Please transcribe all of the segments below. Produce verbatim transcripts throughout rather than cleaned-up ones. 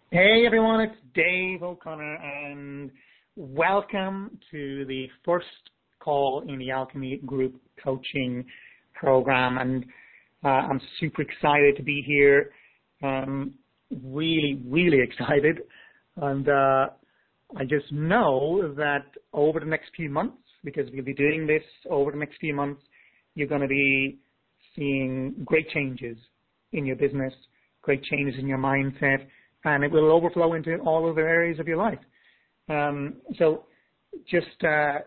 Hey everyone, it's Dave O'Connor and welcome to the first call in the Alchemy Group coaching program. And uh, I'm super excited to be here, um, really, really excited. And uh, I just know that over the next few months, because we'll be doing this over the next few months, you're going to be seeing great changes in your business, great changes in your mindset, and it will overflow into all other areas of your life. Um, so just, uh,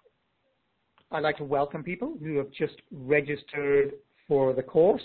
I'd like to welcome people who have just registered for the course.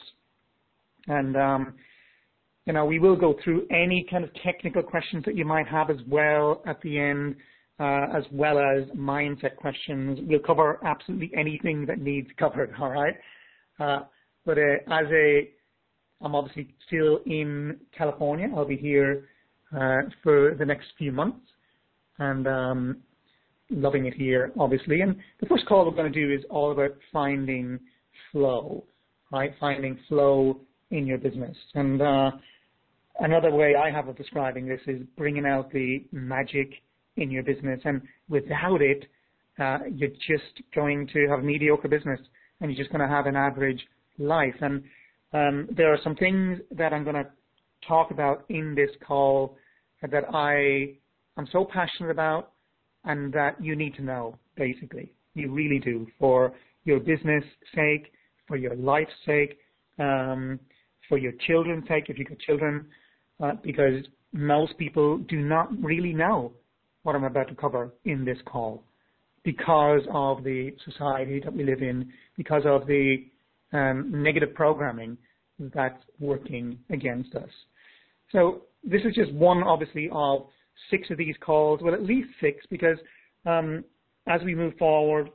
And, um, you know, we will go through any kind of technical questions that you might have as well at the end, uh, as well as mindset questions. We'll cover absolutely anything that needs covered, all right? Uh, but uh, as a I'm obviously still in California. I'll be here uh, for the next few months and um, loving it here, obviously. And the first call we're going to do is all about finding flow, right? Finding flow in your business. And uh, another way I have of describing this is bringing out the magic in your business. And without it, uh, you're just going to have a mediocre business and you're just going to have an average life. And Um, there are some things that I'm going to talk about in this call that I am so passionate about and that you need to know, basically. You really do, for your business sake, for your life's sake, um, for your children's sake, if you've got children, uh, because most people do not really know what I'm about to cover in this call because of the society that we live in, because of the Um, negative programming that's working against us. So this is just one, obviously, of six of these calls, well, at least six, because um, as we move forward,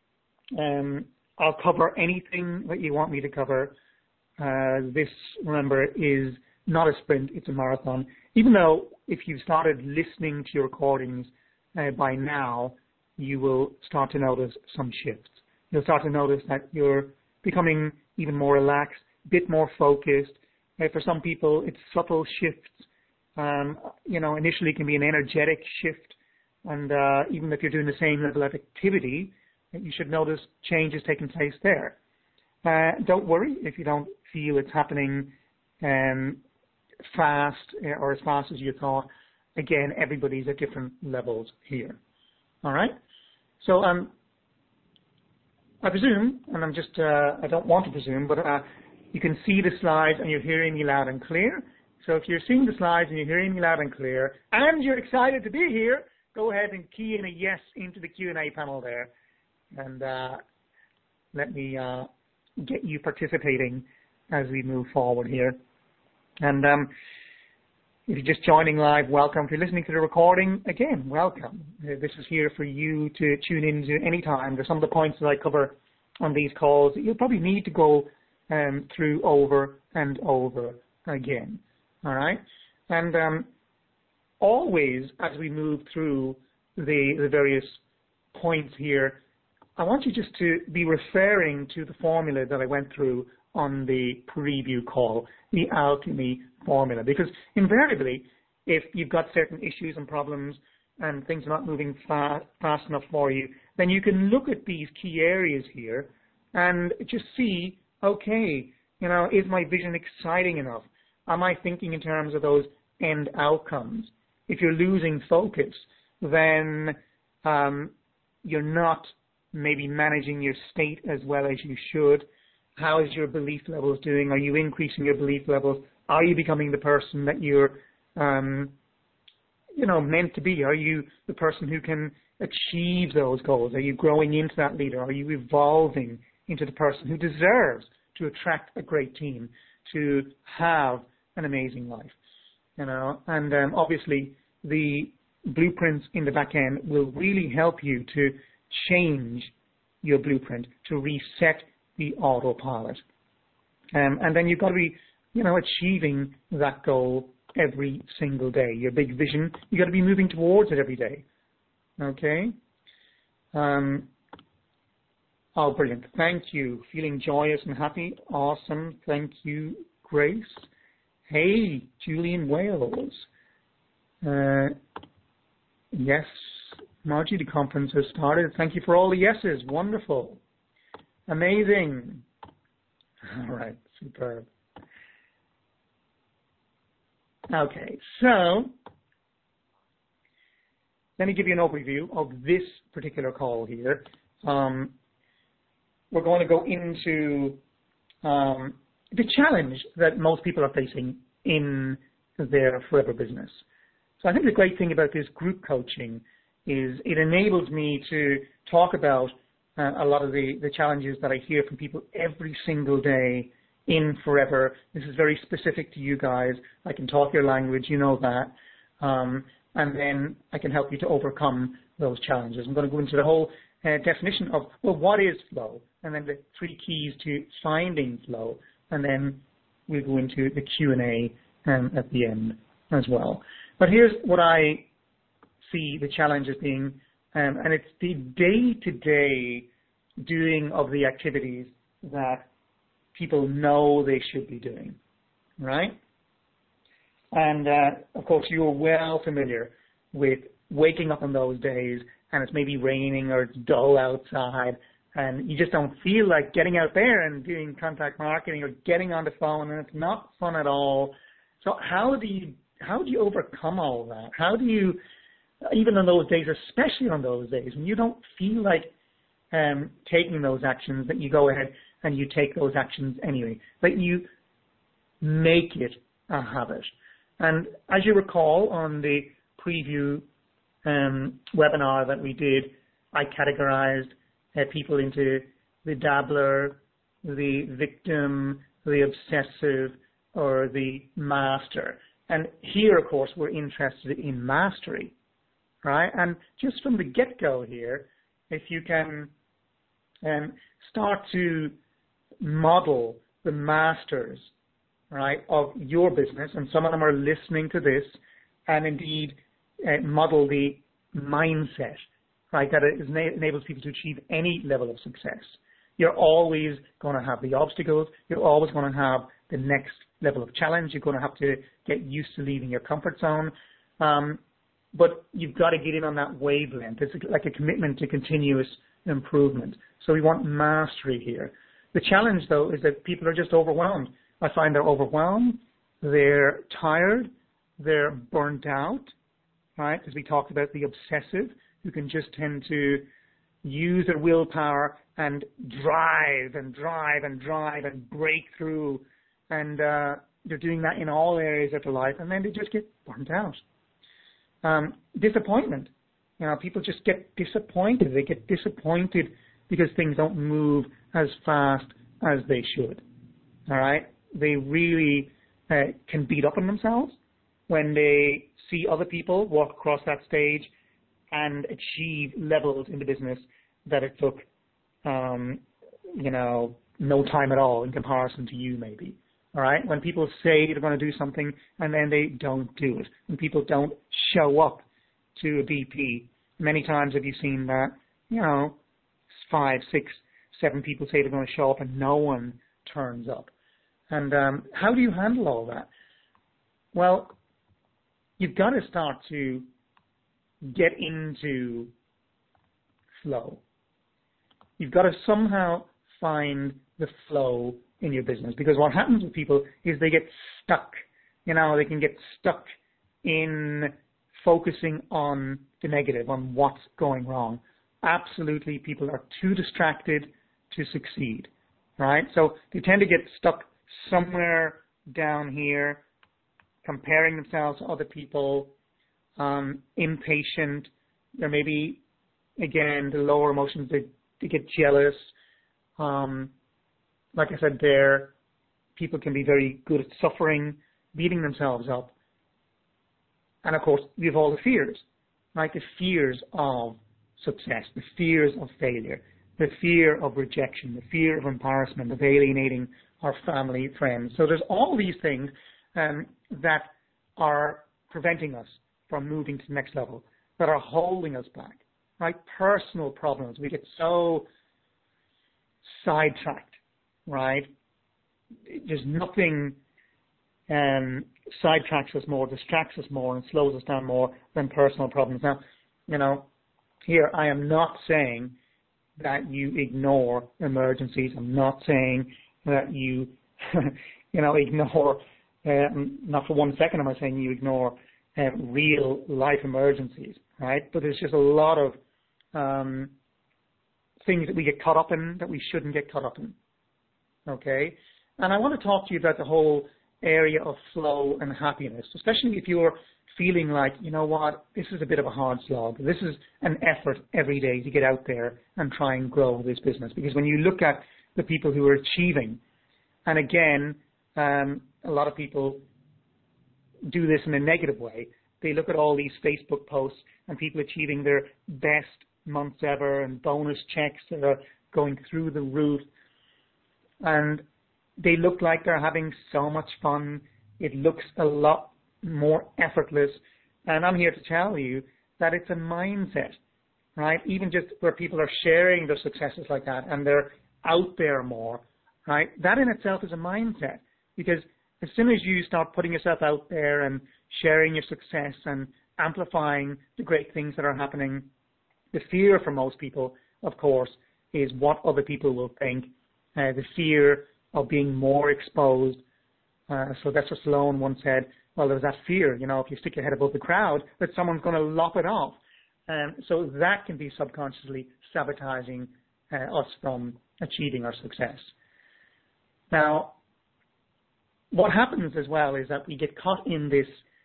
um, I'll cover anything that you want me to cover. Uh, this, remember, is not a sprint, it's a marathon. Even though if you've started listening to your recordings uh, by now, you will start to notice some shifts. You'll start to notice that you're becoming even more relaxed, a bit more focused. Uh, for some people, it's subtle shifts. Um, you know, initially it can be an energetic shift. And uh, even if you're doing the same level of activity, you should notice changes taking place there. Uh, don't worry if you don't feel it's happening um, fast or as fast as you thought. Again, everybody's at different levels here. All right? So, um, I presume, and I'm just, uh, I don't want to presume, but uh, you can see the slides and you're hearing me loud and clear. So if you're seeing the slides and you're hearing me loud and clear, and you're excited to be here, go ahead and key in a yes into the Q and A panel there. And uh, let me uh, get you participating as we move forward here. And um, if you're just joining live, welcome. If you're listening to the recording, again, welcome. Uh, this is here for you to tune into any time. There's some of the points that I cover on these calls that you'll probably need to go um, through over and over again. All right? And um, always, as we move through the, the various points here, I want you just to be referring to the formula that I went through on the preview call, the Alchemy formula, because invariably, if you've got certain issues and problems and things are not moving fast, fast enough for you, then you can look at these key areas here and just see, okay, you know, is my vision exciting enough? Am I thinking in terms of those end outcomes? If you're losing focus, then um, you're not maybe managing your state as well as you should. How is your belief levels doing? Are you increasing your belief levels? Are you becoming the person that you're, um, you know, meant to be? Are you the person who can achieve those goals? Are you growing into that leader? Are you evolving into the person who deserves to attract a great team, to have an amazing life? You know, and um, obviously the blueprints in the back end will really help you to change your blueprint, to reset the autopilot. Um, and then you've got to be, you know, achieving that goal every single day. Your big vision, you've got to be moving towards it every day. Okay? Um, oh, brilliant. Thank you. Feeling joyous and happy. Awesome. Thank you, Grace. Hey, Julian Wales. Uh, yes, Margie, the conference has started. Thank you for all the yeses. Wonderful. Amazing. All right, superb. Okay, so let me give you an overview of this particular call here. Um, we're going to go into um, the challenge that most people are facing in their forever business. So I think the great thing about this group coaching is it enables me to talk about uh, a lot of the, the challenges that I hear from people every single day in forever. This is very specific to you guys. I can talk your language, you know that. Um, and then I can help you to overcome those challenges. I'm going to go into the whole uh, definition of, well, what is flow? And then the three keys to finding flow. And then we'll go into the Q and A um, at the end as well. But here's what I see the challenge as being, um, and it's the day-to-day doing of the activities that people know they should be doing, right? And, uh, of course, you're well familiar with waking up on those days and it's maybe raining or it's dull outside and you just don't feel like getting out there and doing contact marketing or getting on the phone, and it's not fun at all. So how do you how do you overcome all that? How do you, even on those days, especially on those days when you don't feel like um, taking those actions, that you go ahead and you take those actions anyway, that you make it a habit? And as you recall on the preview um, webinar that we did, I categorized uh, people into the dabbler, the victim, the obsessive, or the master. And here, of course, we're interested in mastery, right? And just from the get-go here, if you can um, start to model the masters, right, of your business, and some of them are listening to this, and indeed uh, model the mindset, right, that it enables people to achieve any level of success. You're always going to have the obstacles. You're always going to have the next level of challenge. You're going to have to get used to leaving your comfort zone. Um, but you've got to get in on that wavelength. It's like a commitment to continuous improvement. So we want mastery here. The challenge, though, is that people are just overwhelmed. I find they're overwhelmed. They're tired. They're burnt out, right? Because we talked about the obsessive, who can just tend to use their willpower and drive and drive and drive and break through. And uh, they're doing that in all areas of their life, and then they just get burnt out. Um, disappointment. You know, people just get disappointed. They get disappointed because things don't move as fast as they should. All right? They really uh, can beat up on themselves when they see other people walk across that stage and achieve levels in the business that it took, um, you know, no time at all in comparison to you maybe. All right? When people say they're going to do something and then they don't do it, and people don't show up to a B P. Many times have you seen that, you know, five, six, seven people say they're going to show up and no one turns up. And um, how do you handle all that? Well, you've got to start to get into flow. You've got to somehow find the flow in your business, because what happens with people is they get stuck. You know, they can get stuck in focusing on the negative, on what's going wrong. Absolutely, people are too distracted to succeed, right? So they tend to get stuck somewhere down here, comparing themselves to other people, um, impatient. There may be, again, the lower emotions. They, they get jealous. Um, like I said there, people can be very good at suffering, beating themselves up. And, of course, we have all the fears, right? The fears of success, the fears of failure, the fear of rejection, the fear of embarrassment, of alienating our family, friends. So there's all these things um, that are preventing us from moving to the next level, that are holding us back, right? Personal problems. We get so sidetracked, right? There's nothing um, sidetracks us more, distracts us more, and slows us down more than personal problems. Now, you know, here I am not saying that you ignore emergencies. I'm not saying that you, you know, ignore, um, not for one second am I saying you ignore uh, real life emergencies, right? But there's just a lot of um, things that we get caught up in that we shouldn't get caught up in, okay? And I want to talk to you about the whole area of flow and happiness, especially if you're feeling like, you know what, this is a bit of a hard slog. This is an effort every day to get out there and try and grow this business. Because when you look at the people who are achieving, and again, um, a lot of people do this in a negative way. They look at all these Facebook posts and people achieving their best months ever and bonus checks that are going through the roof. And they look like they're having so much fun. It looks a lot more effortless. And I'm here to tell you that it's a mindset, right? Even just where people are sharing their successes like that and they're out there more, right? That in itself is a mindset, because as soon as you start putting yourself out there and sharing your success and amplifying the great things that are happening, the fear for most people, of course, is what other people will think. Uh, the fear of being more exposed. Uh, so Sylvester Stallone once said, well, there's that fear, you know, if you stick your head above the crowd, that someone's going to lop it off. Um, so that can be subconsciously sabotaging uh, us from achieving our success. Now, what happens as well is that we get caught in this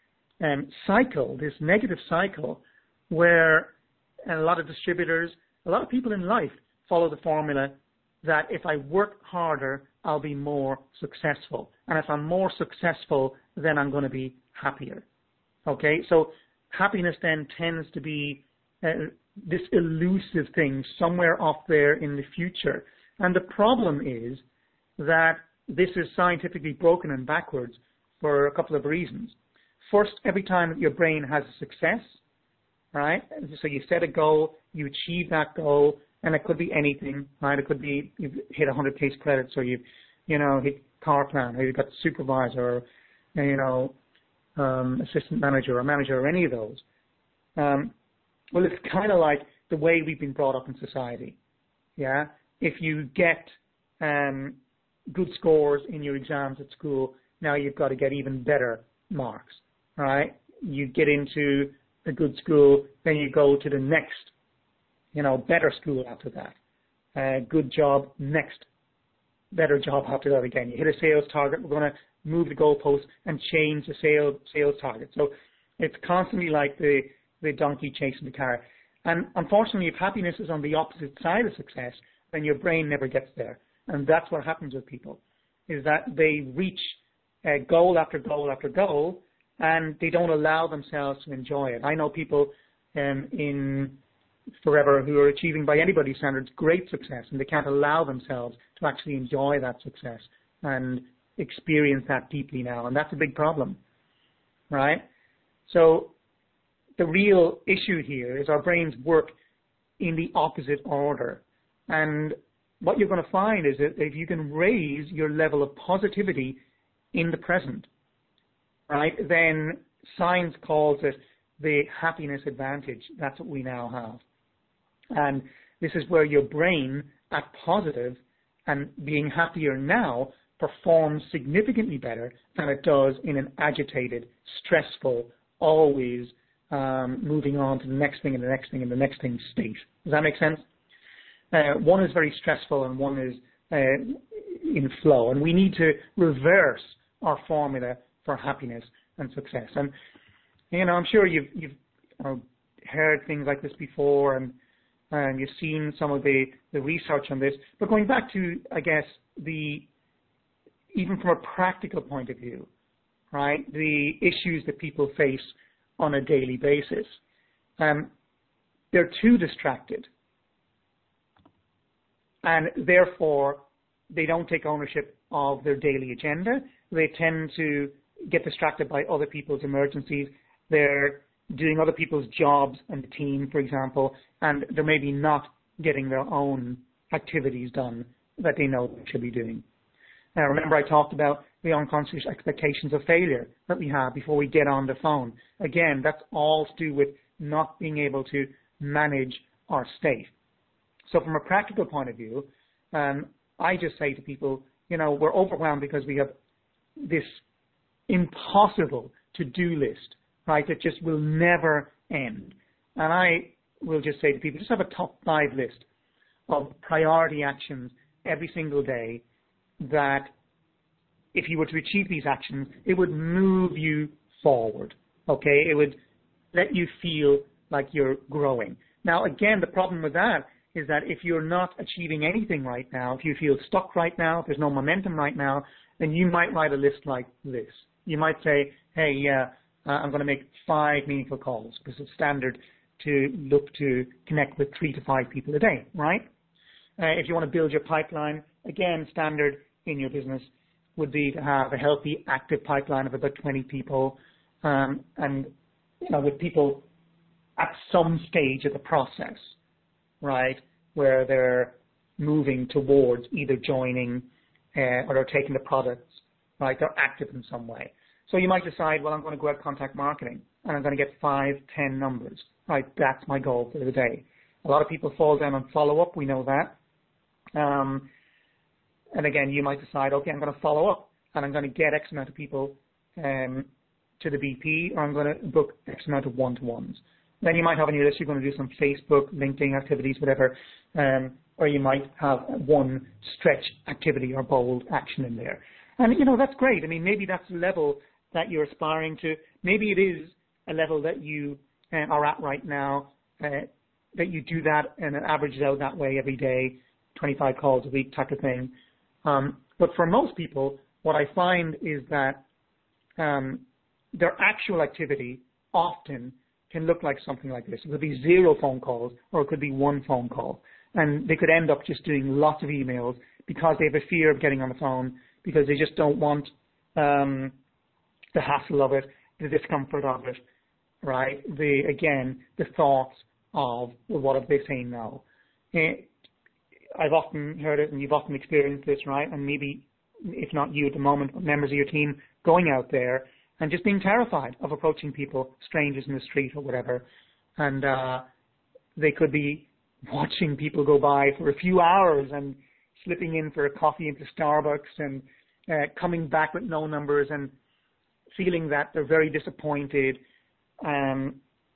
um, cycle, this negative cycle, where a lot of distributors, a lot of people in life follow the formula that if I work harder, I'll be more successful. And if I'm more successful, then I'm going to be happier. Okay, so happiness then tends to be uh, this elusive thing somewhere off there in the future. And the problem is that this is scientifically broken and backwards for a couple of reasons. First, every time that your brain has a success, right? So you set a goal, you achieve that goal, and it could be anything, right? It could be you've hit one hundred case credits, or you've, you know, hit car plan, or you've got supervisor, or, you know, um, assistant manager or manager, or any of those. Um, well, it's kind of like the way we've been brought up in society. Yeah, if you get um, good scores in your exams at school, now you've got to get even better marks, right? You get into a good school, then you go to the next, you know, better school after that. Uh, good job, next better job after that again. You hit a sales target, we're going to move the goalpost and change the sales sales target. So it's constantly like the, the donkey chasing the carrot. And unfortunately, if happiness is on the opposite side of success, then your brain never gets there. And that's what happens with people, is that they reach uh, goal after goal after goal, and they don't allow themselves to enjoy it. I know people um, in Forever who are achieving, by anybody's standards, great success, and they can't allow themselves to actually enjoy that success and experience that deeply now, and that's a big problem, right? So the real issue here is our brains work in the opposite order, and what you're going to find is that if you can raise your level of positivity in the present, right, then science calls it the happiness advantage. That's what we now have. And this is where your brain, at positive and being happier now, performs significantly better than it does in an agitated, stressful, always um, moving on to the next thing and the next thing and the next thing state. Does that make sense? Uh, one is very stressful and one is uh, in flow. And we need to reverse our formula for happiness and success. And, you know, I'm sure you've, you've uh, heard things like this before, and and you've seen some of the, the research on this. But going back to, I guess, the even from a practical point of view, right, the issues that people face on a daily basis, um, they're too distracted. And therefore, they don't take ownership of their daily agenda. They tend to get distracted by other people's emergencies. They're doing other people's jobs and the team, for example, and they're maybe not getting their own activities done that they know they should be doing. Uh, remember I talked about the unconscious expectations of failure that we have before we get on the phone. Again, that's all to do with not being able to manage our state. So from a practical point of view, um, I just say to people, you know, we're overwhelmed because we have this impossible to-do list, right, that just will never end. And I will just say to people, just have a top five list of priority actions every single day that if you were to achieve these actions, it would move you forward, okay? It would let you feel like you're growing. Now, again, the problem with that is that if you're not achieving anything right now, if you feel stuck right now, if there's no momentum right now, then you might write a list like this. You might say, hey, yeah, uh, I'm going to make five meaningful calls because it's standard to look to connect with three to five people a day, right? Uh, if you want to build your pipeline, again, standard in your business would be to have a healthy, active pipeline of about twenty people, um, and you know, with people at some stage of the process, right, where they're moving towards either joining uh, or they're taking the products, right, they're active in some way. So you might decide, well, I'm going to go out contact marketing and I'm going to get five, ten numbers, right, that's my goal for the day. A lot of people fall down on follow-up, we know that. Um, and again, you might decide, okay, I'm going to follow up and I'm going to get X amount of people um, to the B P, or I'm going to book X amount of one-to-ones. Then you might have on your list, you're going to do some Facebook, LinkedIn activities, whatever, um, or you might have one stretch activity or bold action in there. And, you know, that's great. I mean, maybe that's the level that you're aspiring to. Maybe it is a level that you uh, are at right now, uh, that you do that and it averages out that way every day, twenty-five calls a week type of thing. Um, but for most people, what I find is that um, their actual activity often can look like something like this. It could be zero phone calls or it could be one phone call. And they could end up just doing lots of emails because they have a fear of getting on the phone, because they just don't want um, the hassle of it, the discomfort of it, right? The, again, the thoughts of, well, what if they say no? It, I've often heard it and you've often experienced this, right? And maybe, if not you at the moment, but members of your team going out there and just being terrified of approaching people, strangers in the street or whatever. And uh, they could be watching people go by for a few hours and slipping in for a coffee into Starbucks and uh, coming back with no numbers and feeling that they're very disappointed. Um,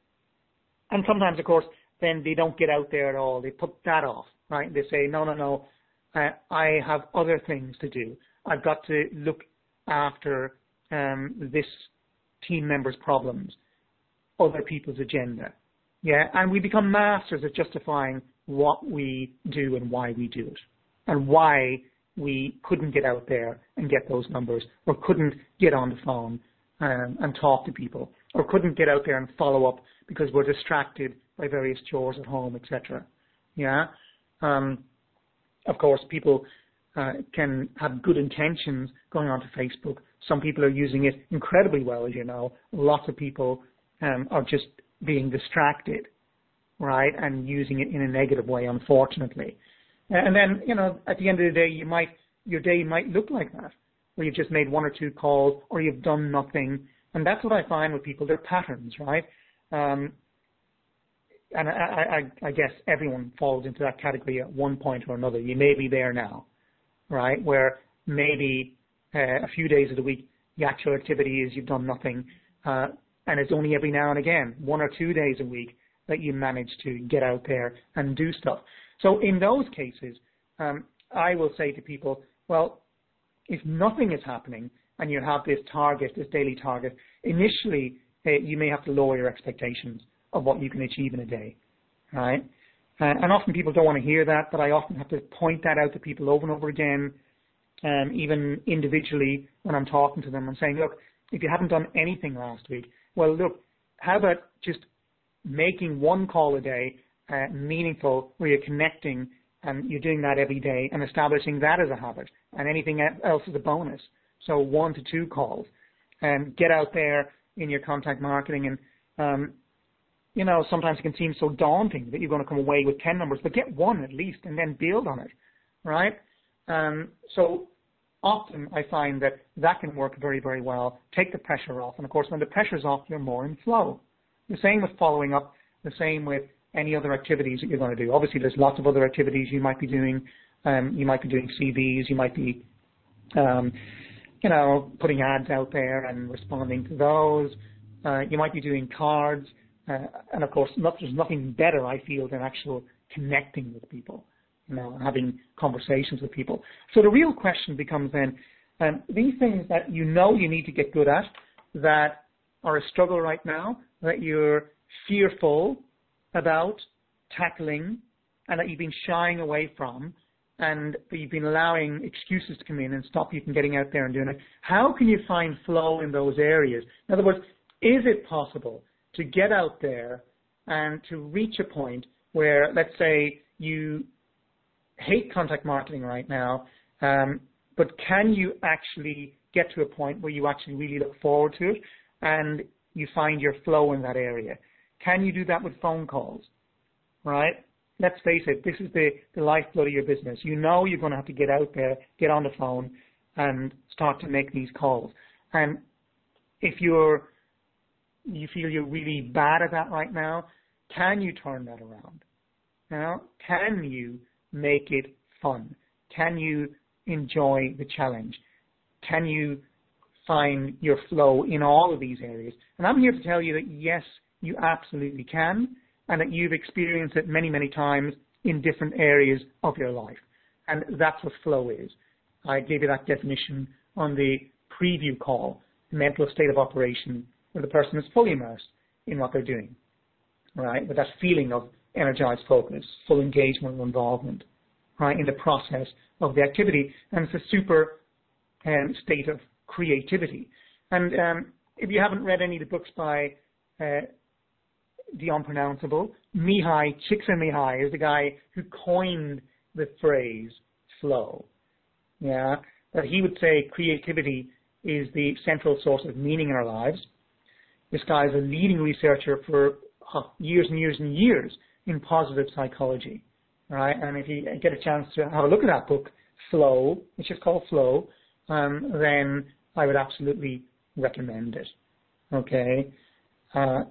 and sometimes, of course, then they don't get out there at all. They put that off, right? They say, no, no, no, uh, I have other things to do. I've got to look after um, this team member's problems, other people's agenda. Yeah, and we become masters at justifying what we do and why we do it, and why we couldn't get out there and get those numbers, or couldn't get on the phone um, and talk to people, or couldn't get out there and follow up because we're distracted by various chores at home, et cetera. Yeah, um, of course, people uh, can have good intentions going onto Facebook. Some people are using it incredibly well, as you know. Lots of people um, are just being distracted, right, and using it in a negative way, unfortunately. And then, you know, at the end of the day, you might, your day might look like that, where you've just made one or two calls, or you've done nothing. And that's what I find with people. They're patterns, right? Um, and I, I, I guess everyone falls into that category at one point or another. You may be there now, right, where maybe uh, a few days of the week, the actual activity is you've done nothing, uh, and it's only every now and again, one or two days a week, that you manage to get out there and do stuff. So in those cases, um, I will say to people, well, if nothing is happening and you have this target, this daily target, initially uh, you may have to lower your expectations of what you can achieve in a day, right? Uh, and often people don't want to hear that, but I often have to point that out to people over and over again, um, even individually when I'm talking to them and saying, look, if you haven't done anything last week, well, look, how about just making one call a day uh, meaningful, where you're connecting and you're doing that every day and establishing that as a habit, and anything else is a bonus. So one to two calls, and get out there in your contact marketing. And, um, you know, sometimes it can seem so daunting that you're going to come away with ten numbers, but get one at least and then build on it, right? Um, so often I find that that can work very, very well, take the pressure off. And of course, when the pressure's off, you're more in flow. The same with following up, the same with any other activities that you're going to do. Obviously, there's lots of other activities you might be doing. Um, you might be doing C Vs, you might be, um, you know, putting ads out there and responding to those. Uh, you might be doing cards. Uh, and of course, not, there's nothing better, I feel, than actual connecting with people, you know, having conversations with people. So the real question becomes then, um, these things that you know you need to get good at, that are a struggle right now, that you're fearful about tackling, and that you've been shying away from, and that you've been allowing excuses to come in and stop you from getting out there and doing it. How can you find flow in those areas? In other words, is it possible to get out there and to reach a point where, let's say, you hate contact marketing right now, um, but can you actually get to a point where you actually really look forward to it and you find your flow in that area? Can you do that with phone calls, right? Let's face it, this is the, the lifeblood of your business. You know you're going to have to get out there, get on the phone, and start to make these calls. And if you're, you feel you're really bad at that right now, can you turn that around? You know, can you make it fun? Can you enjoy the challenge? Can you find your flow in all of these areas? And I'm here to tell you that yes, you absolutely can, and that you've experienced it many, many times in different areas of your life. And that's what flow is. I gave you that definition on the preview call, the mental state of operation, where the person is fully immersed in what they're doing, right? With that feeling of energized focus, full engagement and involvement, right, in the process of the activity. And it's a super um, state of creativity. And um, if you haven't read any of the books by uh, the unpronounceable, Mihai Csikszentmihalyi is the guy who coined the phrase flow. Yeah, that he would say creativity is the central source of meaning in our lives. This guy is a leading researcher for years and years and years in positive psychology, right? And if you get a chance to have a look at that book, Flow, which is called Flow, um, then I would absolutely recommend it. Okay. Uh,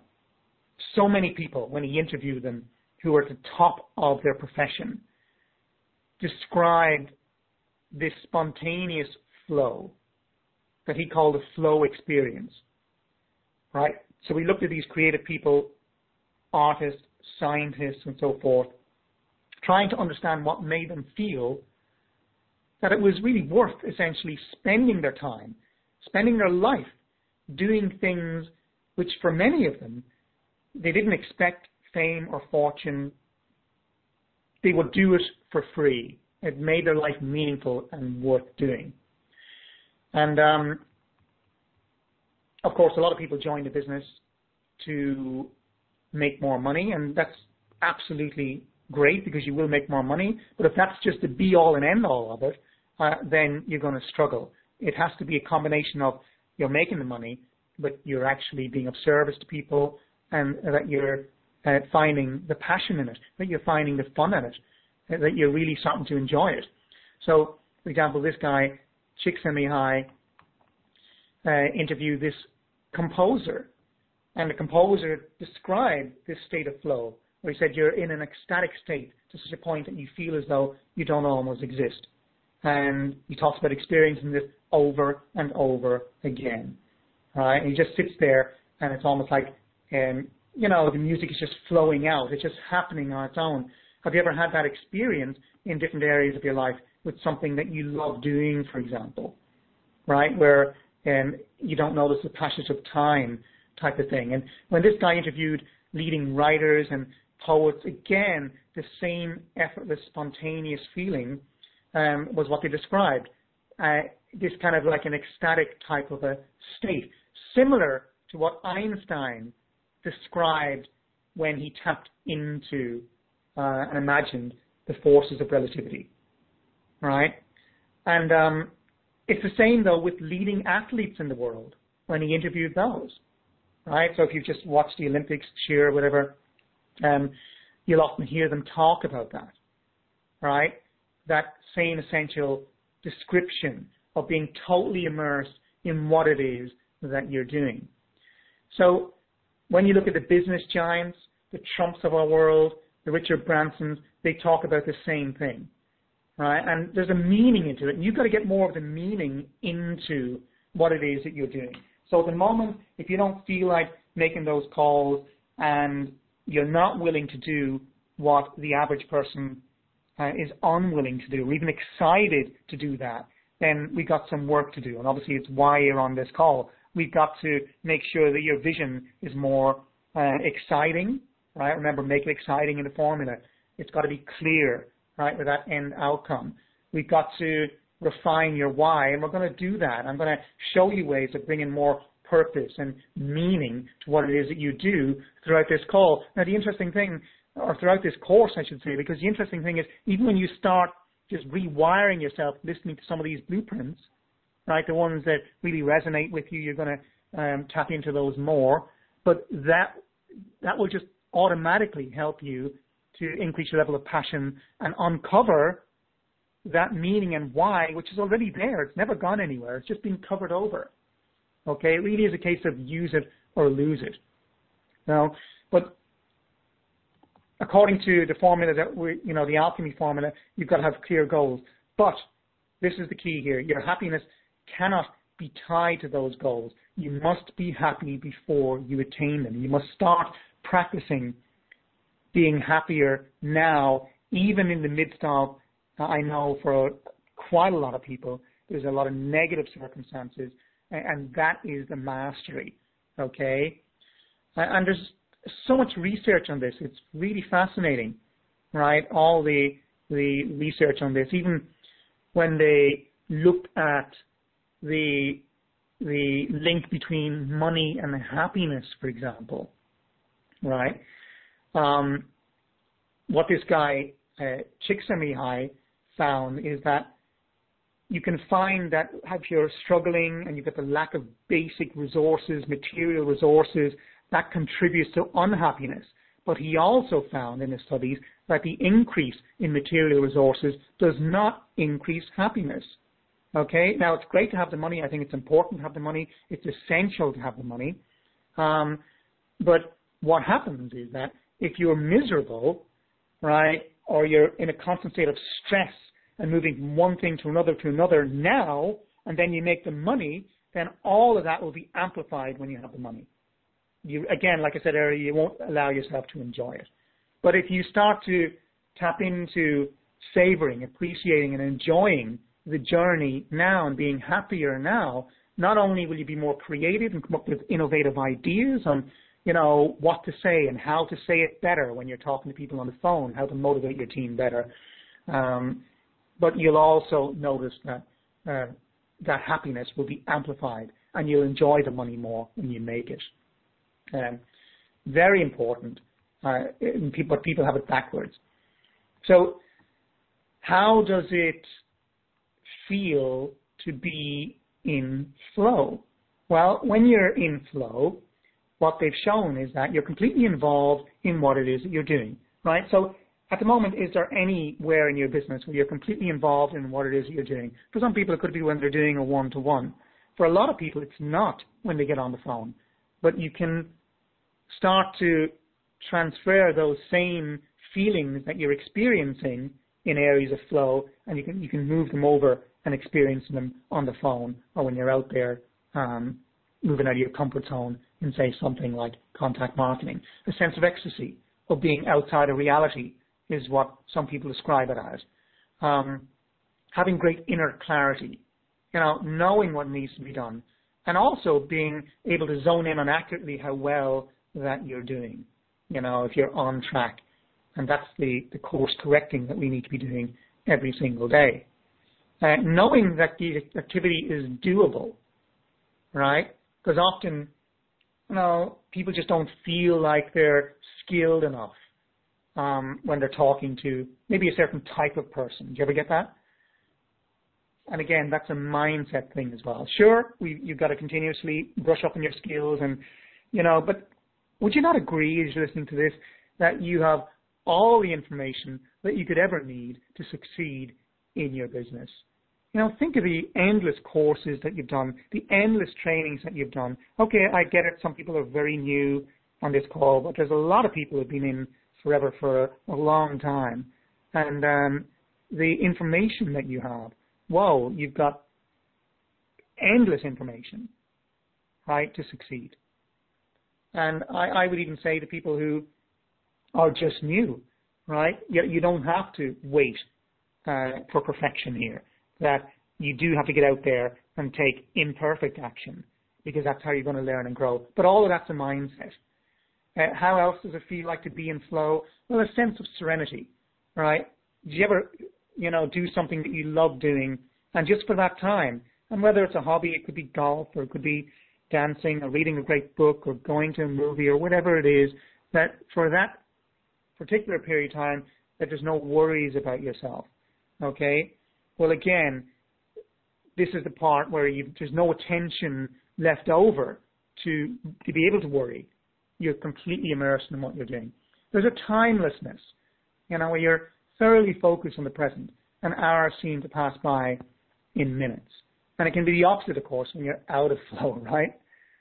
so many people, when he interviewed them, who were at the top of their profession, described this spontaneous flow that he called a flow experience, right? So we looked at these creative people, artists, scientists, and so forth, trying to understand what made them feel that it was really worth essentially spending their time, spending their life doing things which for many of them, they didn't expect fame or fortune. They would do it for free. It made their life meaningful and worth doing. And um, of course, a lot of people join the business to make more money, and that's absolutely great because you will make more money. But if that's just the be-all and end-all of it, uh, then you're going to struggle. It has to be a combination of you're making the money, but you're actually being of service to people, and that you're uh, finding the passion in it, that you're finding the fun in it, that you're really starting to enjoy it. So, for example, this guy, Csikszentmihalyi, uh, interviewed this composer, and the composer described this state of flow, where he said you're in an ecstatic state to such a point that you feel as though you don't almost exist. And he talks about experiencing this over and over again. Right? And he just sits there, and it's almost like, um, you know, the music is just flowing out. It's just happening on its own. Have you ever had that experience in different areas of your life with something that you love doing, for example, right, where um, you don't notice the passage of time type of thing? And when this guy interviewed leading writers and poets, again, the same effortless, spontaneous feeling um, was what they described. Uh, this kind of like an ecstatic type of a state, similar to what Einstein described when he tapped into uh, and imagined the forces of relativity, right? And um, it's the same, though, with leading athletes in the world when he interviewed those, right? So if you've just watched the Olympics cheer or whatever, um, you'll often hear them talk about that, right? That same essential description of being totally immersed in what it is that you're doing. So when you look at the business giants, the Trumps of our world, the Richard Bransons, they talk about the same thing, right? And there's a meaning into it, and you've got to get more of the meaning into what it is that you're doing. So at the moment, if you don't feel like making those calls and you're not willing to do what the average person uh, is unwilling to do, or even excited to do that, then we've got some work to do. And obviously it's why you're on this call. We've got to make sure that your vision is more uh, exciting, right? Remember, make it exciting in the formula. It's got to be clear, right, with that end outcome. We've got to refine your why, and we're going to do that. I'm going to show you ways of bringing more purpose and meaning to what it is that you do throughout this call. Now, the interesting thing, or throughout this course, I should say, because the interesting thing is, even when you start just rewiring yourself, listening to some of these blueprints, right, the ones that really resonate with you, you're going to um, tap into those more, but that that will just automatically help you to increase your level of passion and uncover that meaning and why, which is already there. It's never gone anywhere. It's just been covered over. Okay, it really is a case of use it or lose it. Now, but according to the formula that we, you know, the alchemy formula, you've got to have clear goals. But this is the key here. Your happiness cannot be tied to those goals. You must be happy before you attain them. You must start practicing being happier now, even in the midst of, I know for quite a lot of people, there's a lot of negative circumstances, and that is the mastery, okay? And there's so much research on this. It's really fascinating, right? All the the research on this, even when they looked at the the link between money and happiness, for example, right? Um, what this guy, uh, Csikszentmihalyi, found is that you can find that if you're struggling and you've got the lack of basic resources, material resources, that contributes to unhappiness. But he also found in his studies that the increase in material resources does not increase happiness. Okay, now it's great to have the money. I think it's important to have the money. It's essential to have the money. Um, but what happens is that if you're miserable, right, or you're in a constant state of stress and moving from one thing to another to another now, and then you make the money, then all of that will be amplified when you have the money. You, again, like I said earlier, you won't allow yourself to enjoy it. But if you start to tap into savoring, appreciating, and enjoying the journey now and being happier now, not only will you be more creative and come up with innovative ideas on, you know, what to say and how to say it better when you're talking to people on the phone, how to motivate your team better. Um, but you'll also notice that uh, that happiness will be amplified and you'll enjoy the money more when you make it. Um, very important, uh, people, but people have it backwards. So how does it feel to be in flow? Well, when you're in flow, what they've shown is that you're completely involved in what it is that you're doing, right? So at the moment, is there anywhere in your business where you're completely involved in what it is that you're doing? For some people, it could be when they're doing a one-to-one. For a lot of people, it's not when they get on the phone. But you can start to transfer those same feelings that you're experiencing in areas of flow, and you can you can move them over and experience them on the phone or when you're out there um, moving out of your comfort zone in, say, something like contact marketing. A sense of ecstasy of being outside of reality is what some people describe it as. Um, having great inner clarity, you know, knowing what needs to be done, and also being able to zone in on accurately how well that you're doing, you know, if you're on track. And that's the, the course correcting that we need to be doing every single day. Uh, knowing that the activity is doable, right? Because often, you know, people just don't feel like they're skilled enough um, when they're talking to maybe a certain type of person. Do you ever get that? And again, that's a mindset thing as well. Sure, we, you've got to continuously brush up on your skills and, you know, but would you not agree as you're listening to this that you have all the information that you could ever need to succeed in your business? You know, think of the endless courses that you've done, the endless trainings that you've done. Okay, I get it. Some people are very new on this call, but there's a lot of people who have been in forever for a, a long time. And um, the information that you have, whoa, you've got endless information, right, to succeed. And I, I would even say to people who are just new, right, you, you don't have to wait uh, for perfection here, that you do have to get out there and take imperfect action, because that's how you're going to learn and grow. But all of that's a mindset. Uh, how else does it feel like to be in flow? Well, a sense of serenity, right? Do you ever, you know, do something that you love doing, and just for that time, and whether it's a hobby, it could be golf, or it could be dancing, or reading a great book, or going to a movie, or whatever it is, that for that particular period of time, that there's no worries about yourself, okay? Well, again, this is the part where you, there's no attention left over to, to be able to worry. You're completely immersed in what you're doing. There's a timelessness, you know, where you're thoroughly focused on the present, and hours seem to pass by in minutes. And it can be the opposite, of course, when you're out of flow, right?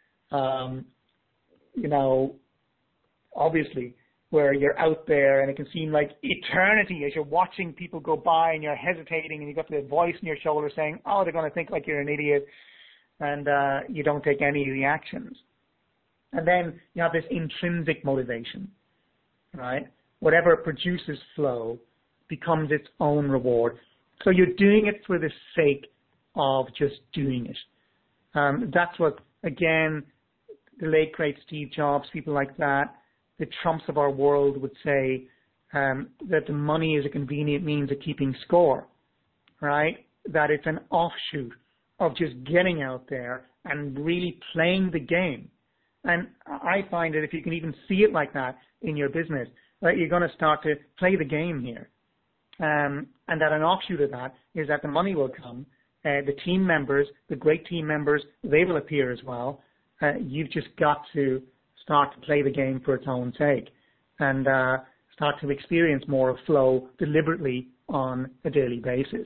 Um, you know, obviously, where you're out there and it can seem like eternity as you're watching people go by and you're hesitating and you've got the voice in your shoulder saying, oh, they're going to think like you're an idiot, and uh, you don't take any of the actions. And then you have this intrinsic motivation, right? Whatever produces flow becomes its own reward. So you're doing it for the sake of just doing it. Um, that's what, again, the late, great Steve Jobs, people like that, the Trumps of our world would say um, that the money is a convenient means of keeping score, right? That it's an offshoot of just getting out there and really playing the game. And I find that if you can even see it like that in your business, that you're going to start to play the game here. Um, and that an offshoot of that is that the money will come. Uh, the team members, the great team members, they will appear as well. Uh, you've just got to start to play the game for its own sake and uh, start to experience more of flow deliberately on a daily basis.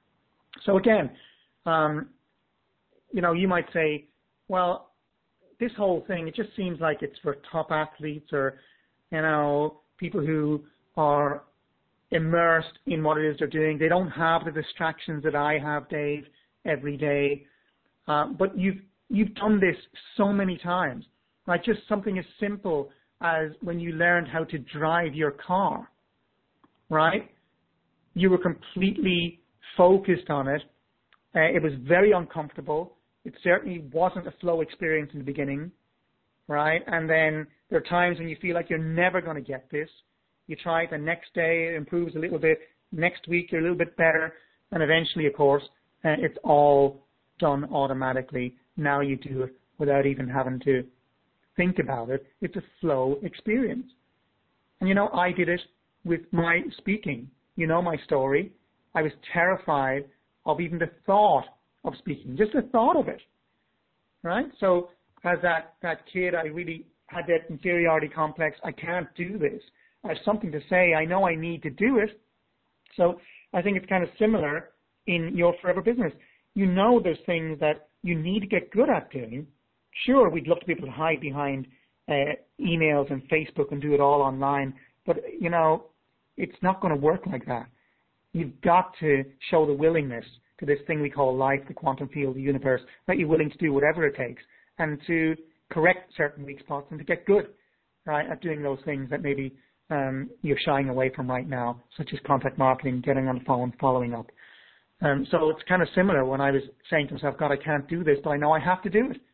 So again, um, you know, you might say, well, this whole thing, it just seems like it's for top athletes or, you know, people who are immersed in what it is they're doing. They don't have the distractions that I have, Dave, every day. Uh, but you've you've done this so many times. Like just something as simple as when you learned how to drive your car, right? You were completely focused on it. Uh, it was very uncomfortable. It certainly wasn't a flow experience in the beginning, right? And then there are times when you feel like you're never going to get this. You try it the next day, it improves a little bit. Next week, you're a little bit better. And eventually, of course, uh, it's all done automatically. Now you do it without even having to think about it. It's a flow experience. And, you know, I did it with my speaking. You know my story. I was terrified of even the thought of speaking, just the thought of it, right? So as that, that kid, I really had that inferiority complex. I can't do this. I have something to say. I know I need to do it. So I think it's kind of similar in your forever business. You know there's things that you need to get good at doing. Sure, we'd love to be able to hide behind uh, emails and Facebook and do it all online, but, you know, it's not going to work like that. You've got to show the willingness to this thing we call life, the quantum field, the universe, that you're willing to do whatever it takes and to correct certain weak spots and to get good, right, at doing those things that maybe um, you're shying away from right now, such as contact marketing, getting on the phone, following up. Um, so it's kind of similar when I was saying to myself, God, I can't do this, but I know I have to do it.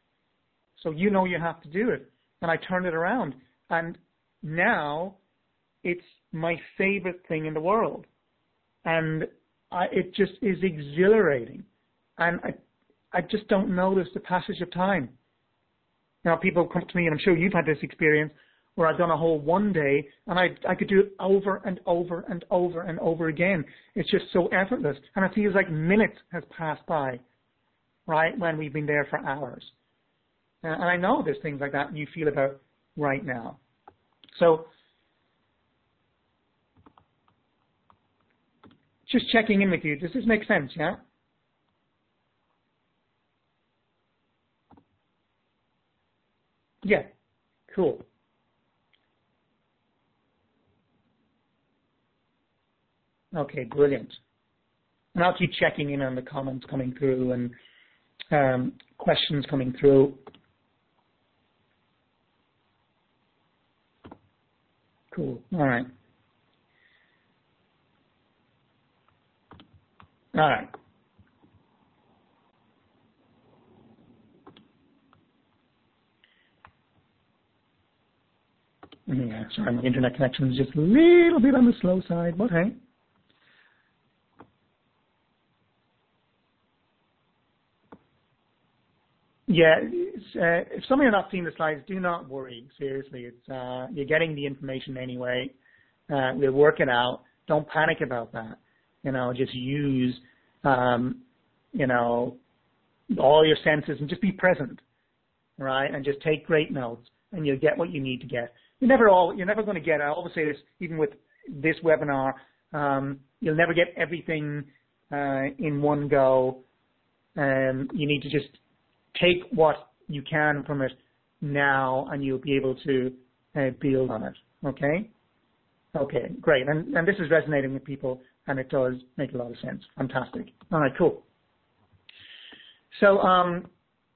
So you know you have to do it. And I turned it around. And now it's my favorite thing in the world. And I, it just is exhilarating. And I, I just don't notice the passage of time. Now, people come to me, and I'm sure you've had this experience, where I've done a whole one day, and I, I could do it over and over and over and over again. It's just so effortless. And it feels like minutes has passed by, right, when we've been there for hours. Uh, and I know there's things like that you feel about right now. So just checking in with you. Does this make sense, yeah? cool. Okay, brilliant. And I'll keep checking in on the comments coming through and um, questions coming through. Cool. All right. All right. Yeah, sorry, my internet connection is just a little bit on the slow side, but hey. Yeah, uh, if some of you are not seeing the slides, do not worry. Seriously, it's uh, you're getting the information anyway. Uh, we'll work it out. Don't panic about that. You know, just use, um, you know, all your senses and just be present, right? And just take great notes, and you'll get what you need to get. You're never all. You're never going to get. I always say this, even with this webinar, um, you'll never get everything uh, in one go. Um, you need to just take what you can from it now, and you'll be able to uh, build on it. Okay? Okay, great. And, and this is resonating with people, and it does make a lot of sense. Fantastic. All right, cool. So, um,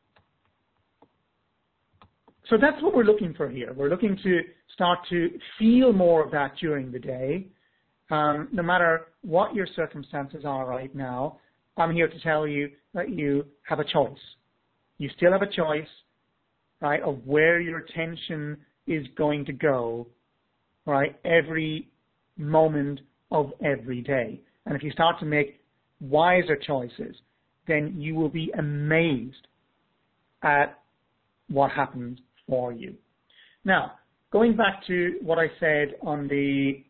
so that's what we're looking for here. We're looking to start to feel more of that during the day. Um, no matter what your circumstances are right now, I'm here to tell you that you have a choice. You still have a choice, right, of where your attention is going to go, right, every moment of every day. And if you start to make wiser choices, then you will be amazed at what happens for you. Now, going back to what I said on the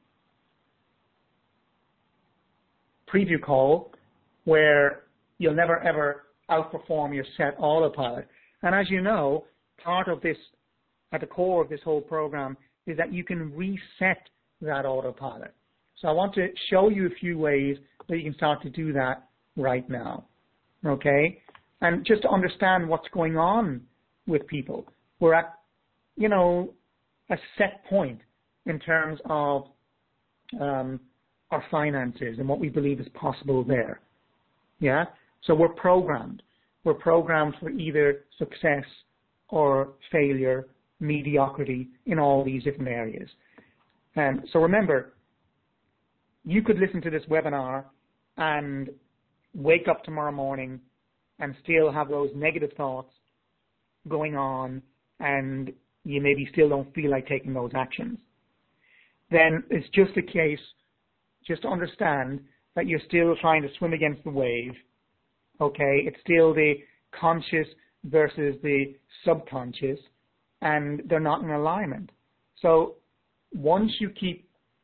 preview call, where you'll never ever outperform your set autopilot. And as you know, part of this, at the core of this whole program, is that you can reset that autopilot. So I want to show you a few ways that you can start to do that right now, okay? And just to understand what's going on with people. We're at, you know, a set point in terms of um, our finances and what we believe is possible there, yeah? So we're programmed. We're programmed for either success or failure, mediocrity in all these different areas. And so remember, you could listen to this webinar and wake up tomorrow morning and still have those negative thoughts going on, and you maybe still don't feel like taking those actions. Then it's just a case, just to understand that you're still trying to swim against the wave. Okay, it's still the conscious versus the subconscious, and they're not in alignment. So once you keep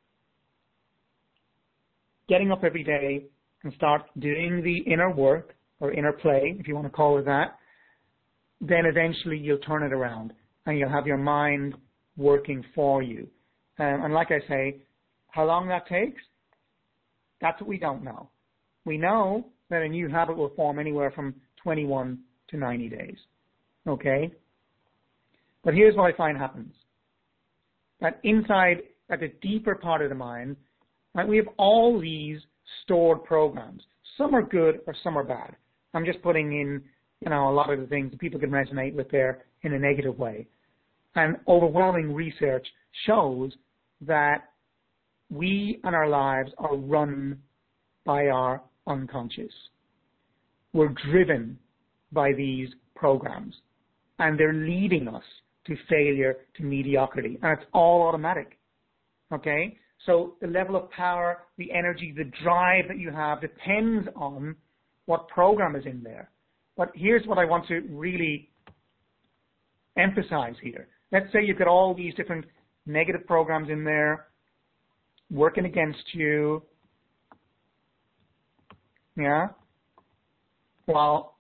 getting up every day and start doing the inner work, or inner play, if you want to call it that, then eventually you'll turn it around, and you'll have your mind working for you. Um, and like I say, how long that takes, that's what we don't know. We know that a new habit will form anywhere from twenty-one to ninety days, okay? But here's what I find happens. That inside, at the deeper part of the mind, right, we have all these stored programs. Some are good or some are bad. I'm just putting in, you know, a lot of the things that people can resonate with there in a negative way. And overwhelming research shows that we and our lives are run by our unconscious. We're driven by these programs, and they're leading us to failure, to mediocrity, and it's all automatic, okay? So the level of power, the energy, the drive that you have depends on what program is in there. But here's what I want to really emphasize here. Let's say you've got all these different negative programs in there working against you, yeah? Well,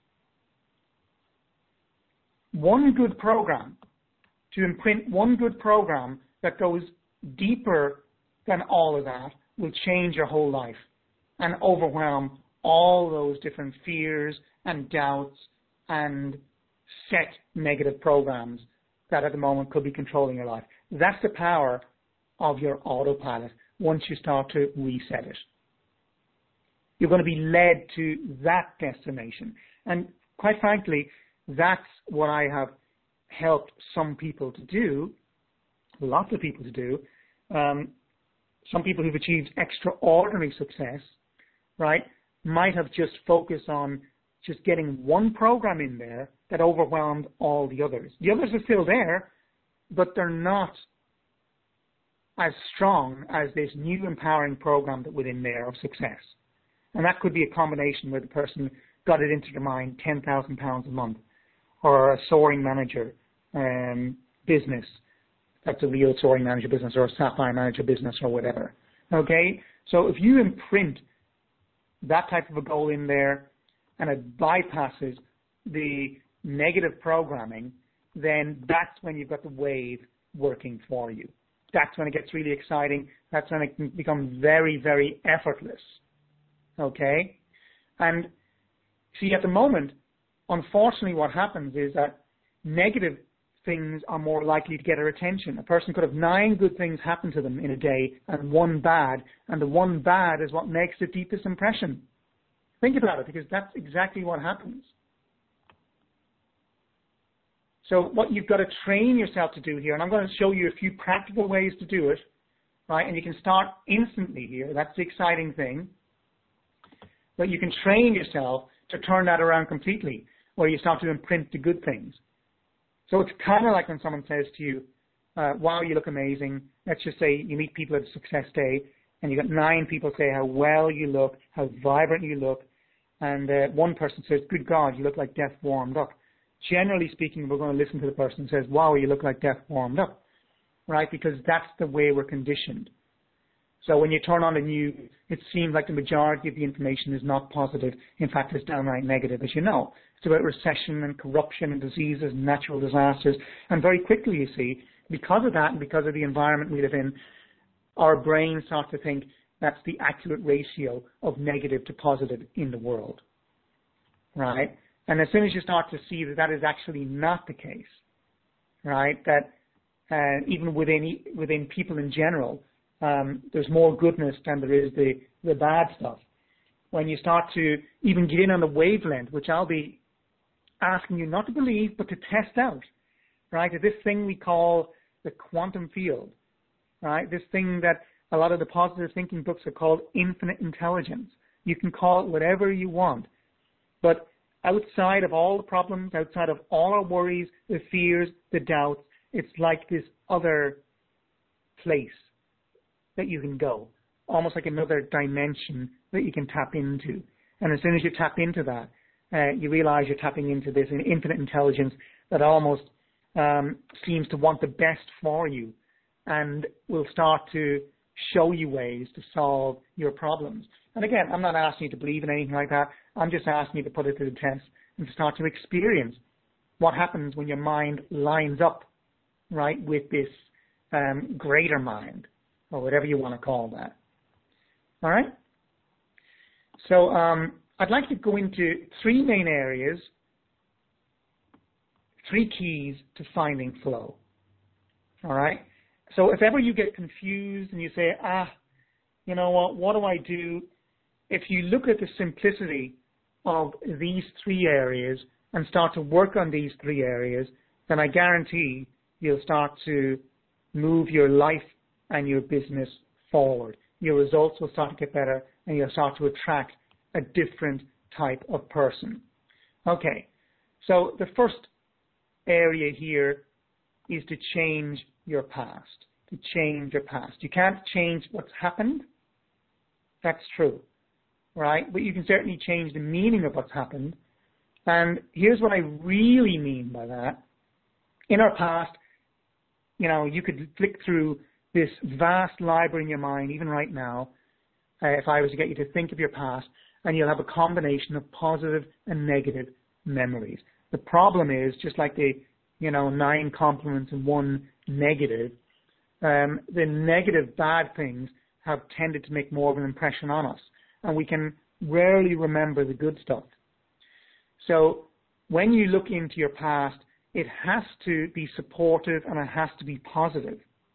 one good program, to imprint one good program that goes deeper than all of that, will change your whole life and overwhelm all those different fears and doubts and set negative programs that at the moment could be controlling your life. That's the power of your autopilot once you start to reset it. You're going to be led to that destination. And quite frankly, that's what I have helped some people to do, lots of people to do. Um, some people who've achieved extraordinary success, right, might have just focused on just getting one program in there that overwhelmed all the others. The others are still there, but they're not as strong as this new empowering program that within there of success. And that could be a combination where the person got it into their mind ten thousand pounds a month, or a soaring manager um, business. That's a real soaring manager business, or a sapphire manager business, or whatever. Okay? So if you imprint that type of a goal in there and it bypasses the negative programming, then that's when you've got the wave working for you. That's when it gets really exciting. That's when it can become very, very effortless. Okay? And see, at the moment, unfortunately what happens is that negative things are more likely to get our attention. A person could have nine good things happen to them in a day and one bad, and the one bad is what makes the deepest impression. Think about it, because that's exactly what happens. So what you've got to train yourself to do here, and I'm going to show you a few practical ways to do it, right? And you can start instantly here. That's the exciting thing. But you can train yourself to turn that around completely, where you start to imprint the good things. So it's kind of like when someone says to you, uh, wow, you look amazing. Let's just say you meet people at a success day, and you got nine people say how well you look, how vibrant you look, and uh, one person says, good God, you look like death warmed up. Generally speaking, we're going to listen to the person who says, wow, you look like death warmed up, right? Because that's the way we're conditioned. So when you turn on the news, it seems like the majority of the information is not positive. In fact, it's downright negative, as you know. It's about recession and corruption and diseases and natural disasters. And very quickly, you see, because of that and because of the environment we live in, our brains start to think that's the accurate ratio of negative to positive in the world, right? And as soon as you start to see that that is actually not the case, right, that uh, even within within people in general, um, there's more goodness than there is the, the bad stuff. When you start to even get in on the wavelength, which I'll be asking you not to believe, but to test out, right, this thing we call the quantum field, right, this thing that a lot of the positive thinking books are called infinite intelligence. You can call it whatever you want, but outside of all the problems, outside of all our worries, the fears, the doubts, it's like this other place that you can go, almost like another dimension that you can tap into. And as soon as you tap into that, uh, you realize you're tapping into this infinite intelligence that almost um, seems to want the best for you and will start to show you ways to solve your problems. And again, I'm not asking you to believe in anything like that. I'm just asking you to put it to the test and to start to experience what happens when your mind lines up, right, with this um, greater mind, or whatever you want to call that. All right? So um, I'd like to go into three main areas, three keys to finding flow. All right? So if ever you get confused and you say, ah, you know what, what do I do? If you look at the simplicity of these three areas and start to work on these three areas, then I guarantee you'll start to move your life and your business forward. Your results will start to get better, and you'll start to attract a different type of person. Okay, so the first area here is to change your past, to change your past. You can't change what's happened. That's true, right? But you can certainly change the meaning of what's happened. And here's what I really mean by that. In our past, you know, you could flick through this vast library in your mind, even right now, uh, if I was to get you to think of your past, and you'll have a combination of positive and negative memories. The problem is, just like the, you know, nine compliments and one negative, um, the negative bad things have tended to make more of an impression on us, and we can rarely remember the good stuff. So when you look into your past, it has to be supportive and it has to be positive.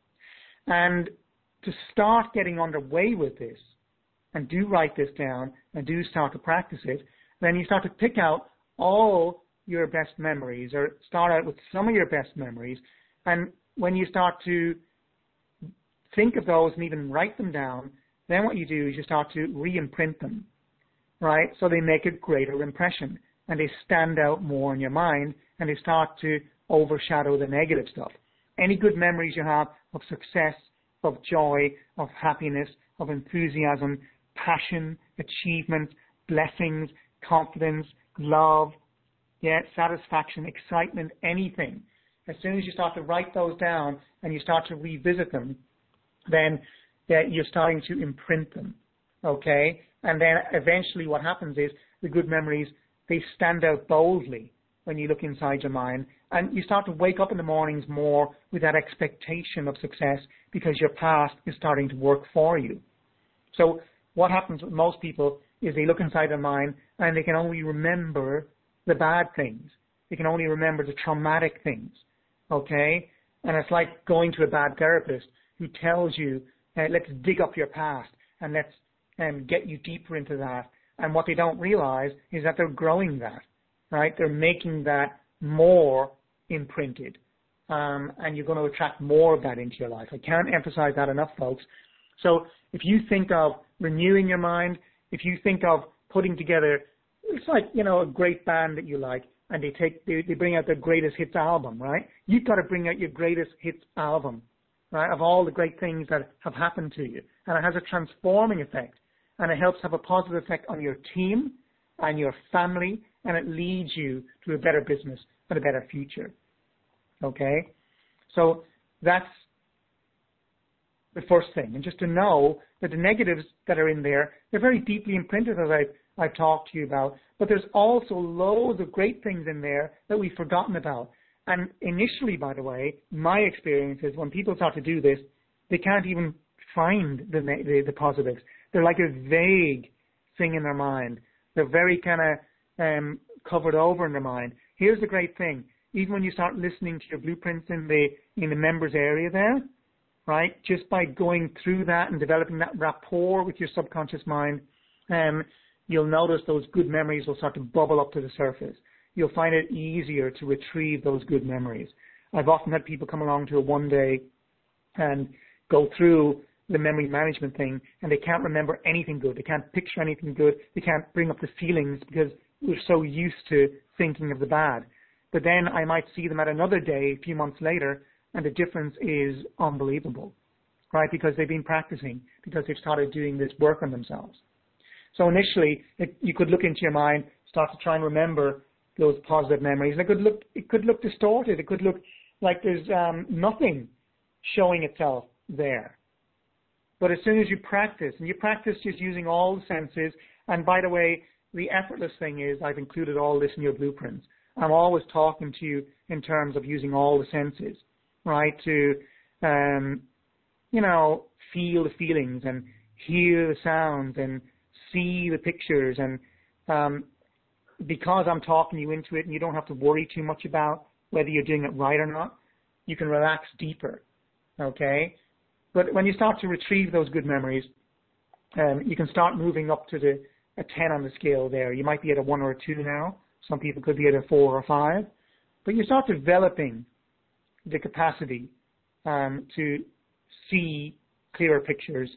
And to start getting underway with this, and do write this down, and do start to practice it, then you start to pick out all your best memories, or start out with some of your best memories. And when you start to think of those and even write them down, then what you do is you start to re-imprint them, right? So they make a greater impression, and they stand out more in your mind, and they start to overshadow the negative stuff. Any good memories you have of success, of joy, of happiness, of enthusiasm, passion, achievement, blessings, confidence, love, yeah, satisfaction, excitement, anything. As soon as you start to write those down and you start to revisit them, then yeah, you're starting to imprint them, okay? And then eventually what happens is the good memories, they stand out boldly when you look inside your mind, and you start to wake up in the mornings more with that expectation of success because your past is starting to work for you. So what happens with most people is they look inside their mind and they can only remember the bad things. They can only remember the traumatic things, okay? And it's like going to a bad therapist who tells you, uh, let's dig up your past and let's um, get you deeper into that. And what they don't realize is that they're growing that, right? They're making that more imprinted. Um, and you're going to attract more of that into your life. I can't emphasize that enough, folks. So if you think of renewing your mind, if you think of putting together, it's like, you know, a great band that you like, and they take, they, they bring out their greatest hits album, right? You've got to bring out your greatest hits album, right, of all the great things that have happened to you. And it has a transforming effect, and it helps have a positive effect on your team and your family, and it leads you to a better business and a better future, okay? So that's the first thing. And just to know that the negatives that are in there, they're very deeply imprinted, as I've, I've talked to you about. But there's also loads of great things in there that we've forgotten about. And initially, by the way, my experience is when people start to do this, they can't even find the, the, the positives. They're like a vague thing in their mind. They're very kind of um, covered over in their mind. Here's the great thing. Even when you start listening to your blueprints in the in the members area there, right, just by going through that and developing that rapport with your subconscious mind, um, you'll notice those good memories will start to bubble up to the surface. You'll find it easier to retrieve those good memories. I've often had people come along to a one day and go through the memory management thing, and they can't remember anything good. They can't picture anything good. They can't bring up the feelings because we're so used to thinking of the bad. But then I might see them at another day a few months later, and the difference is unbelievable, right? Because they've been practicing, because they've started doing this work on themselves. So initially, it, you could look into your mind, start to try and remember those positive memories. And it could look, it could look distorted. It could look like there's um, nothing showing itself there. But as soon as you practice, and you practice just using all the senses, and by the way, the effortless thing is I've included all this in your blueprints. I'm always talking to you in terms of using all the senses, right, to, um, you know, feel the feelings and hear the sounds and see the pictures. And um, because I'm talking you into it and you don't have to worry too much about whether you're doing it right or not, you can relax deeper, okay? But when you start to retrieve those good memories, um, you can start moving up to the a ten on the scale there. You might be at a one or a two now. Some people could be at a four or five. But you start developing the capacity um, to see clearer pictures,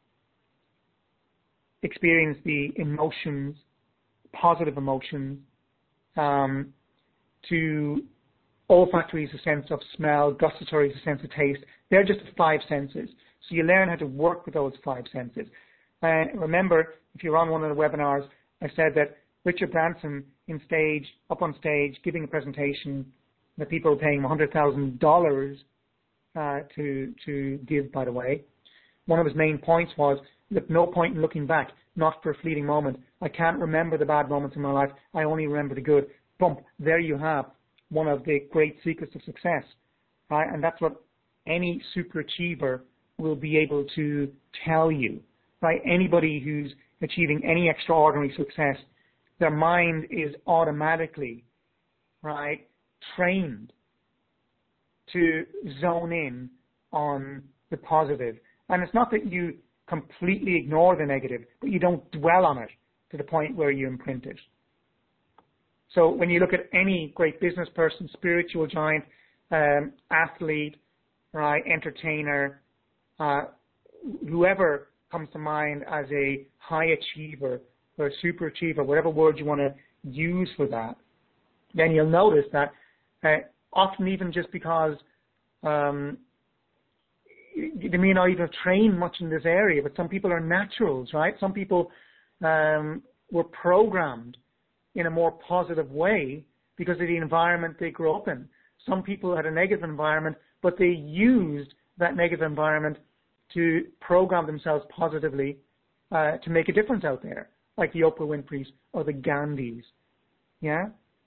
experience the emotions, positive emotions, um, to olfactory is a sense of smell, gustatory is a sense of taste. They're just the five senses. So you learn how to work with those five senses. And remember, if you're on one of the webinars, I said that Richard Branson in stage, up on stage, giving a presentation that people are paying one hundred thousand dollars uh, to to give, by the way. One of his main points was, look, no point in looking back, not for a fleeting moment. I can't remember the bad moments in my life. I only remember the good. Bump, there you have one of the great secrets of success, right? And that's what any super achiever will be able to tell you, right? Anybody who's achieving any extraordinary success, their mind is automatically, right, trained to zone in on the positive. And it's not that you completely ignore the negative, but you don't dwell on it to the point where you imprint it. So when you look at any great business person, spiritual giant, um, athlete, right, entertainer, uh, whoever comes to mind as a high achiever or a super achiever, whatever word you want to use for that, then you'll notice that uh, often even just because um, they may not even train much in this area, but some people are naturals, right? Some people um, were programmed in a more positive way because of the environment they grew up in. Some people had a negative environment, but they used that negative environment to program themselves positively uh, to make a difference out there, like the Oprah Winfreys or the Gandhis. Yeah?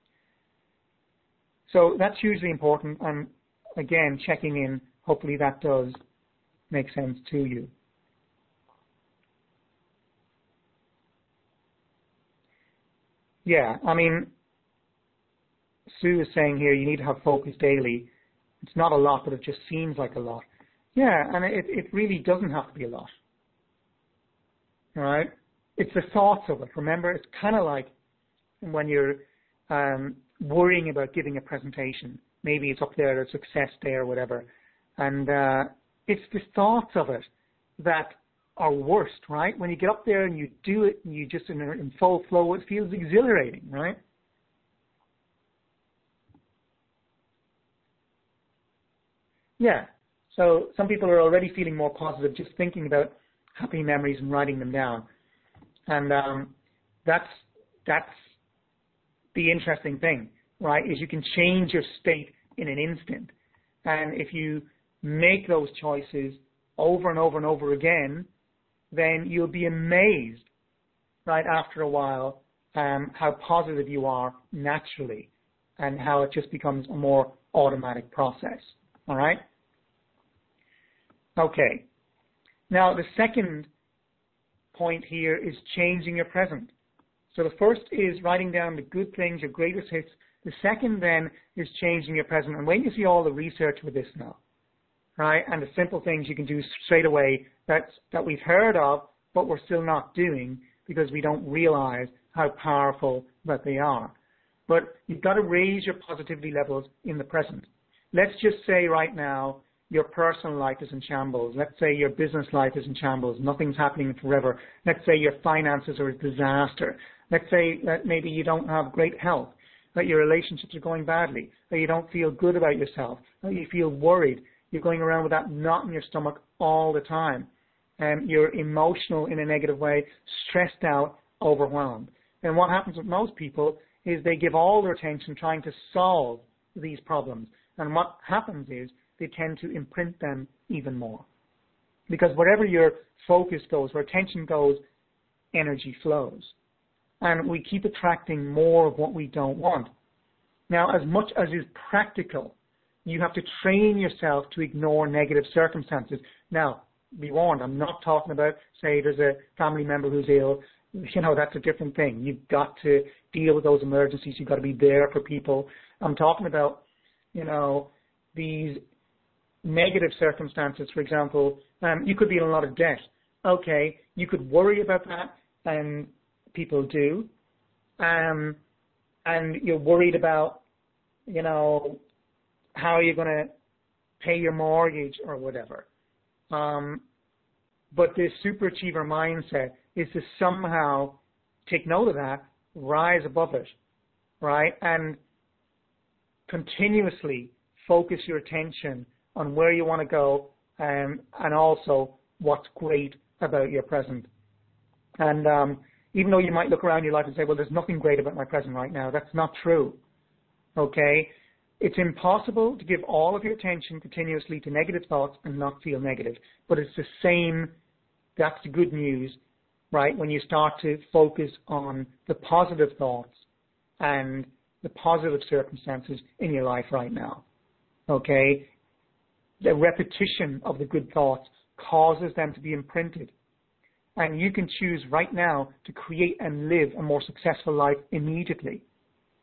So that's hugely important. And again, checking in, hopefully that does make sense to you. Yeah, I mean, Sue is saying here you need to have focus daily. It's not a lot, but it just seems like a lot. Yeah, and it, it really doesn't have to be a lot. All right? It's the thoughts of it. Remember, it's kind of like when you're um, worrying about giving a presentation. Maybe it's up there, a success day or whatever. And uh, it's the thoughts of it that are worst, right? When you get up there and you do it and you just in, in full flow, it feels exhilarating, right? Yeah. So some people are already feeling more positive just thinking about happy memories and writing them down. And um, that's that's the interesting thing, right, is you can change your state in an instant. And if you make those choices over and over and over again, then you'll be amazed, right, after a while, um, how positive you are naturally and how it just becomes a more automatic process. All right? Okay. Now, the second point here is changing your present. So the first is writing down the good things, your greatest hits. The second then is changing your present. And when you see all the research with this now, right, and the simple things you can do straight away that's, that we've heard of, but we're still not doing because we don't realize how powerful that they are. But you've got to raise your positivity levels in the present. Let's just say right now your personal life is in shambles. Let's say your business life is in shambles. Nothing's happening forever. Let's say your finances are a disaster. Let's say that maybe you don't have great health, that your relationships are going badly, that you don't feel good about yourself, that you feel worried. You're going around with that knot in your stomach all the time. And you're emotional in a negative way, stressed out, overwhelmed. And what happens with most people is they give all their attention trying to solve these problems. And what happens is they tend to imprint them even more. Because wherever your focus goes, where attention goes, energy flows. And we keep attracting more of what we don't want. Now, as much as is practical, you have to train yourself to ignore negative circumstances. Now, be warned, I'm not talking about, say, there's a family member who's ill. You know, that's a different thing. You've got to deal with those emergencies. You've got to be there for people. I'm talking about, you know, these negative circumstances. For example, um, you could be in a lot of debt. Okay, you could worry about that, and people do. Um, and you're worried about, you know, how are you going to pay your mortgage or whatever. Um, but this superachiever mindset is to somehow take note of that, rise above it, right, and continuously focus your attention on where you want to go um, and also what's great about your present. And um, even though you might look around your life and say, well, there's nothing great about my present right now, that's not true, okay? It's impossible to give all of your attention continuously to negative thoughts and not feel negative. But it's the same, that's the good news, right, when you start to focus on the positive thoughts and the positive circumstances in your life right now, okay? The repetition of the good thoughts causes them to be imprinted. And you can choose right now to create and live a more successful life immediately.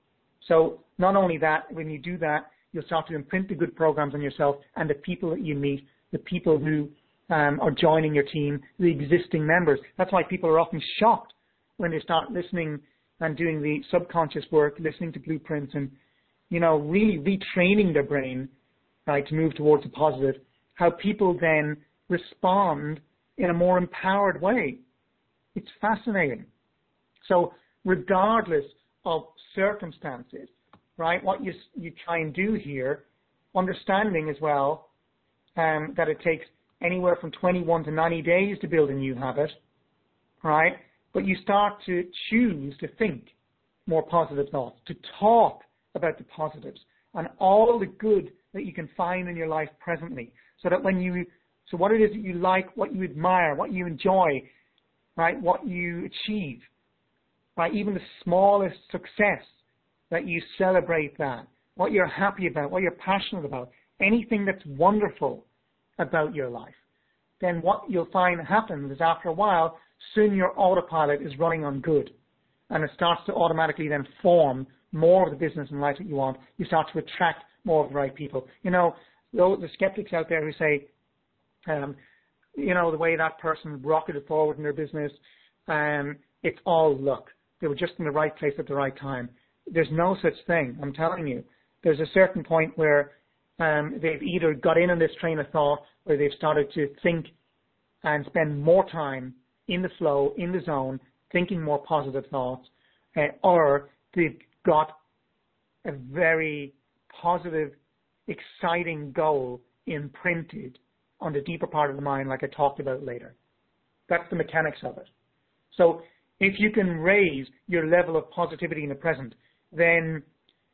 So not only that, when you do that, you'll start to imprint the good programs on yourself and the people that you meet, the people who um, are joining your team, the existing members. That's why people are often shocked when they start listening and doing the subconscious work, listening to blueprints and, you know, really retraining their brain, right, to move towards the positive, how people then respond in a more empowered way. It's fascinating. So regardless of circumstances, right, what you, you try and do here, understanding as well um, that it takes anywhere from twenty-one to ninety days to build a new habit, right? But you start to choose to think more positive thoughts, to talk about the positives and all the good that you can find in your life presently, so that when you, so what it is that you like, what you admire, what you enjoy, right, what you achieve, right, even the smallest success, that you celebrate that, what you're happy about, what you're passionate about, anything that's wonderful about your life, then what you'll find happens is after a while, soon your autopilot is running on good, and it starts to automatically then form more of the business and life that you want. You start to attract more of the right people. You know, the skeptics out there who say, um, you know, the way that person rocketed forward in their business, um, it's all luck. They were just in the right place at the right time. There's no such thing, I'm telling you. There's a certain point where um, they've either got in on this train of thought, where they've started to think and spend more time in the flow, in the zone, thinking more positive thoughts, uh, or they've got a very positive, exciting goal imprinted on the deeper part of the mind, like I talked about later. That's the mechanics of it. So if you can raise your level of positivity in the present, then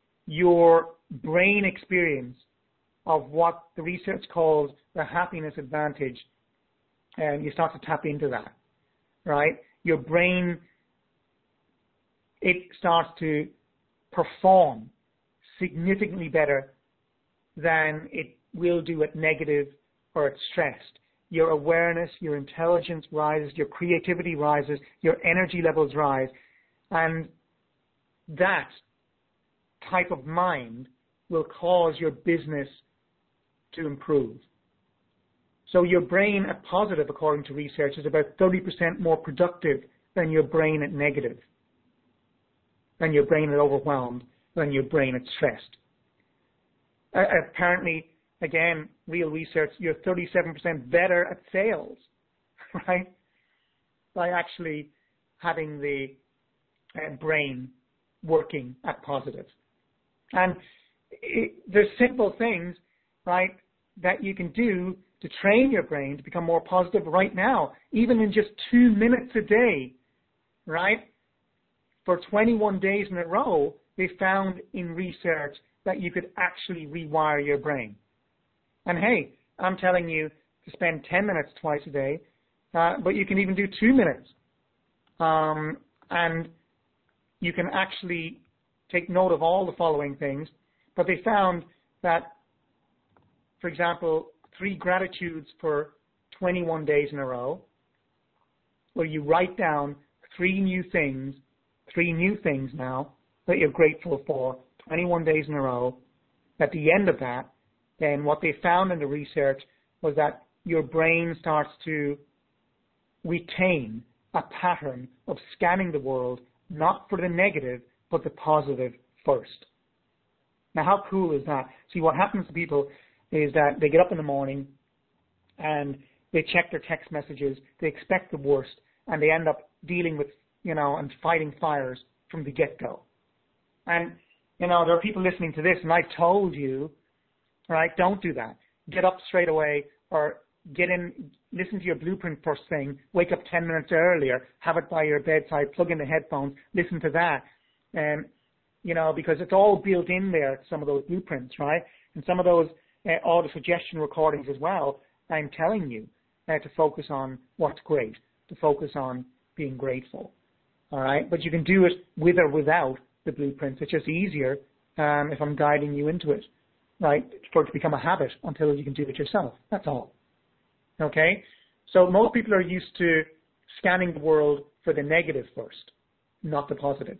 your brain experience of what the research calls the happiness advantage, and you start to tap into that, right? Your brain, it starts to perform significantly better than it will do at negative or at stressed. Your awareness, your intelligence rises, your creativity rises, your energy levels rise, and that type of mind will cause your business to improve. So your brain at positive, according to research, is about thirty percent more productive than your brain at negative, than your brain at overwhelmed, than your brain at stressed. Uh, apparently, again, real research, you're thirty-seven percent better at sales, right, by actually having the uh, brain working at positive. And it, there's simple things, right, that you can do to train your brain to become more positive right now, even in just two minutes a day, right? For twenty-one days in a row, they found in research that you could actually rewire your brain. And hey, I'm telling you to spend ten minutes twice a day, uh, but you can even do two minutes. Um, and you can actually take note of all the following things. But they found that, for example, three gratitudes for twenty-one days in a row, where you write down three new things, three new things now that you're grateful for, twenty-one days in a row. At the end of that, then what they found in the research was that your brain starts to retain a pattern of scanning the world, not for the negative, but the positive first. Now, how cool is that? See, what happens to people is that they get up in the morning and they check their text messages, they expect the worst, and they end up dealing with, you know, and fighting fires from the get-go. And, you know, there are people listening to this, and I told you, right, don't do that. Get up straight away, or get in, listen to your blueprint first thing, wake up ten minutes earlier, have it by your bedside, plug in the headphones, listen to that. And, you know, because it's all built in there, some of those blueprints, right? And some of those uh, auto-suggestion recordings as well, I'm telling you uh, to focus on what's great, to focus on being grateful, all right? But you can do it with or without the blueprints. It's just easier um, if I'm guiding you into it, right, for it to become a habit until you can do it yourself. That's all, okay? So most people are used to scanning the world for the negative first, not the positive.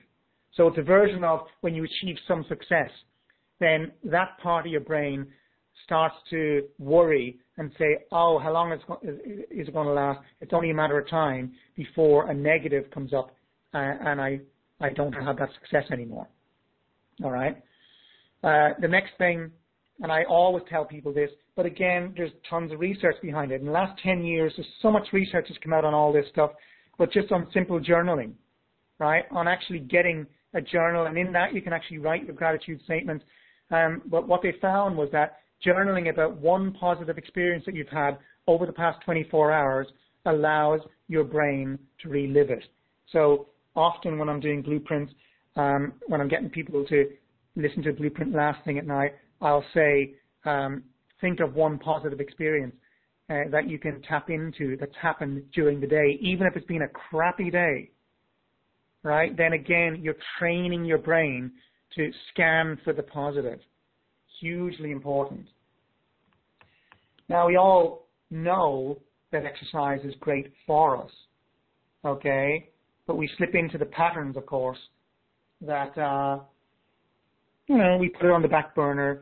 So it's a version of when you achieve some success, then that part of your brain starts to worry and say, oh, how long is, is it going to last? It's only a matter of time before a negative comes up uh, and I, I don't have that success anymore. All right. Uh, the next thing, and I always tell people this, but again, there's tons of research behind it. In the last ten years, there's so much research that's come out on all this stuff, but just on simple journaling, right? On actually getting a journal, and in that you can actually write your gratitude statement. Um, but what they found was that journaling about one positive experience that you've had over the past twenty-four hours allows your brain to relive it. So often when I'm doing blueprints, um, when I'm getting people to listen to a blueprint last thing at night, I'll say, um, think of one positive experience uh, that you can tap into that's happened during the day, even if it's been a crappy day, right? Then again, you're training your brain to scan for the positive. Hugely important. Now, we all know that exercise is great for us, okay? But we slip into the patterns, of course, that, uh, you know, we put it on the back burner.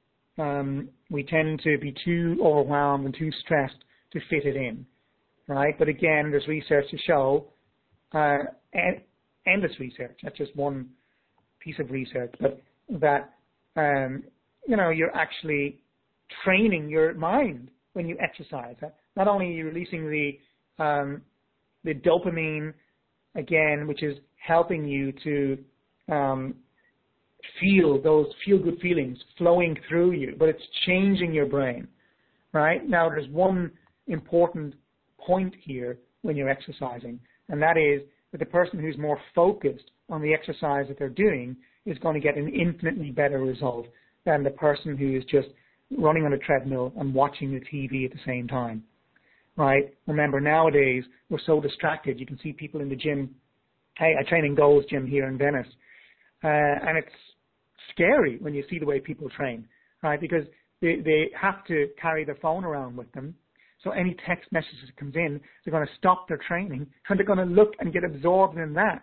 Um, we tend to be too overwhelmed and too stressed to fit it in, right? But again, there's research to show, uh, and endless research, that's just one piece of research, but that, um, you know, you're actually training your mind when you exercise. Not only are you releasing the, um, the dopamine, again, which is helping you to um, feel those feel-good feelings flowing through you, but it's changing your brain, right? Now, there's one important point here when you're exercising, and that is that the person who's more focused on the exercise that they're doing is going to get an infinitely better result than the person who is just running on a treadmill and watching the T V at the same time, right? Remember, nowadays, we're so distracted. You can see people in the gym. Hey, I train in Gold's Gym here in Venice. Uh, and it's scary when you see the way people train, right? Because they, they have to carry their phone around with them. So any text message that comes in, they're going to stop their training and they're going to look and get absorbed in that.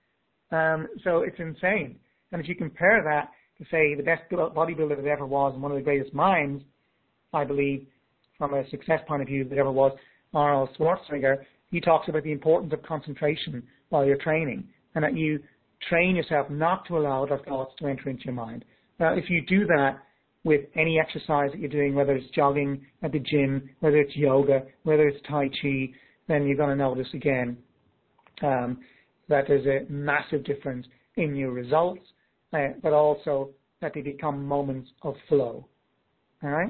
Um, so it's insane. And if you compare that to, say, the best bodybuilder that ever was and one of the greatest minds, I believe, from a success point of view that ever was, Arnold Schwarzenegger, he talks about the importance of concentration while you're training and that you train yourself not to allow other thoughts to enter into your mind. Now, if you do that with any exercise that you're doing, whether it's jogging at the gym, whether it's yoga, whether it's Tai Chi, then you're going to notice again um, that there's a massive difference in your results, uh, but also that they become moments of flow. All right?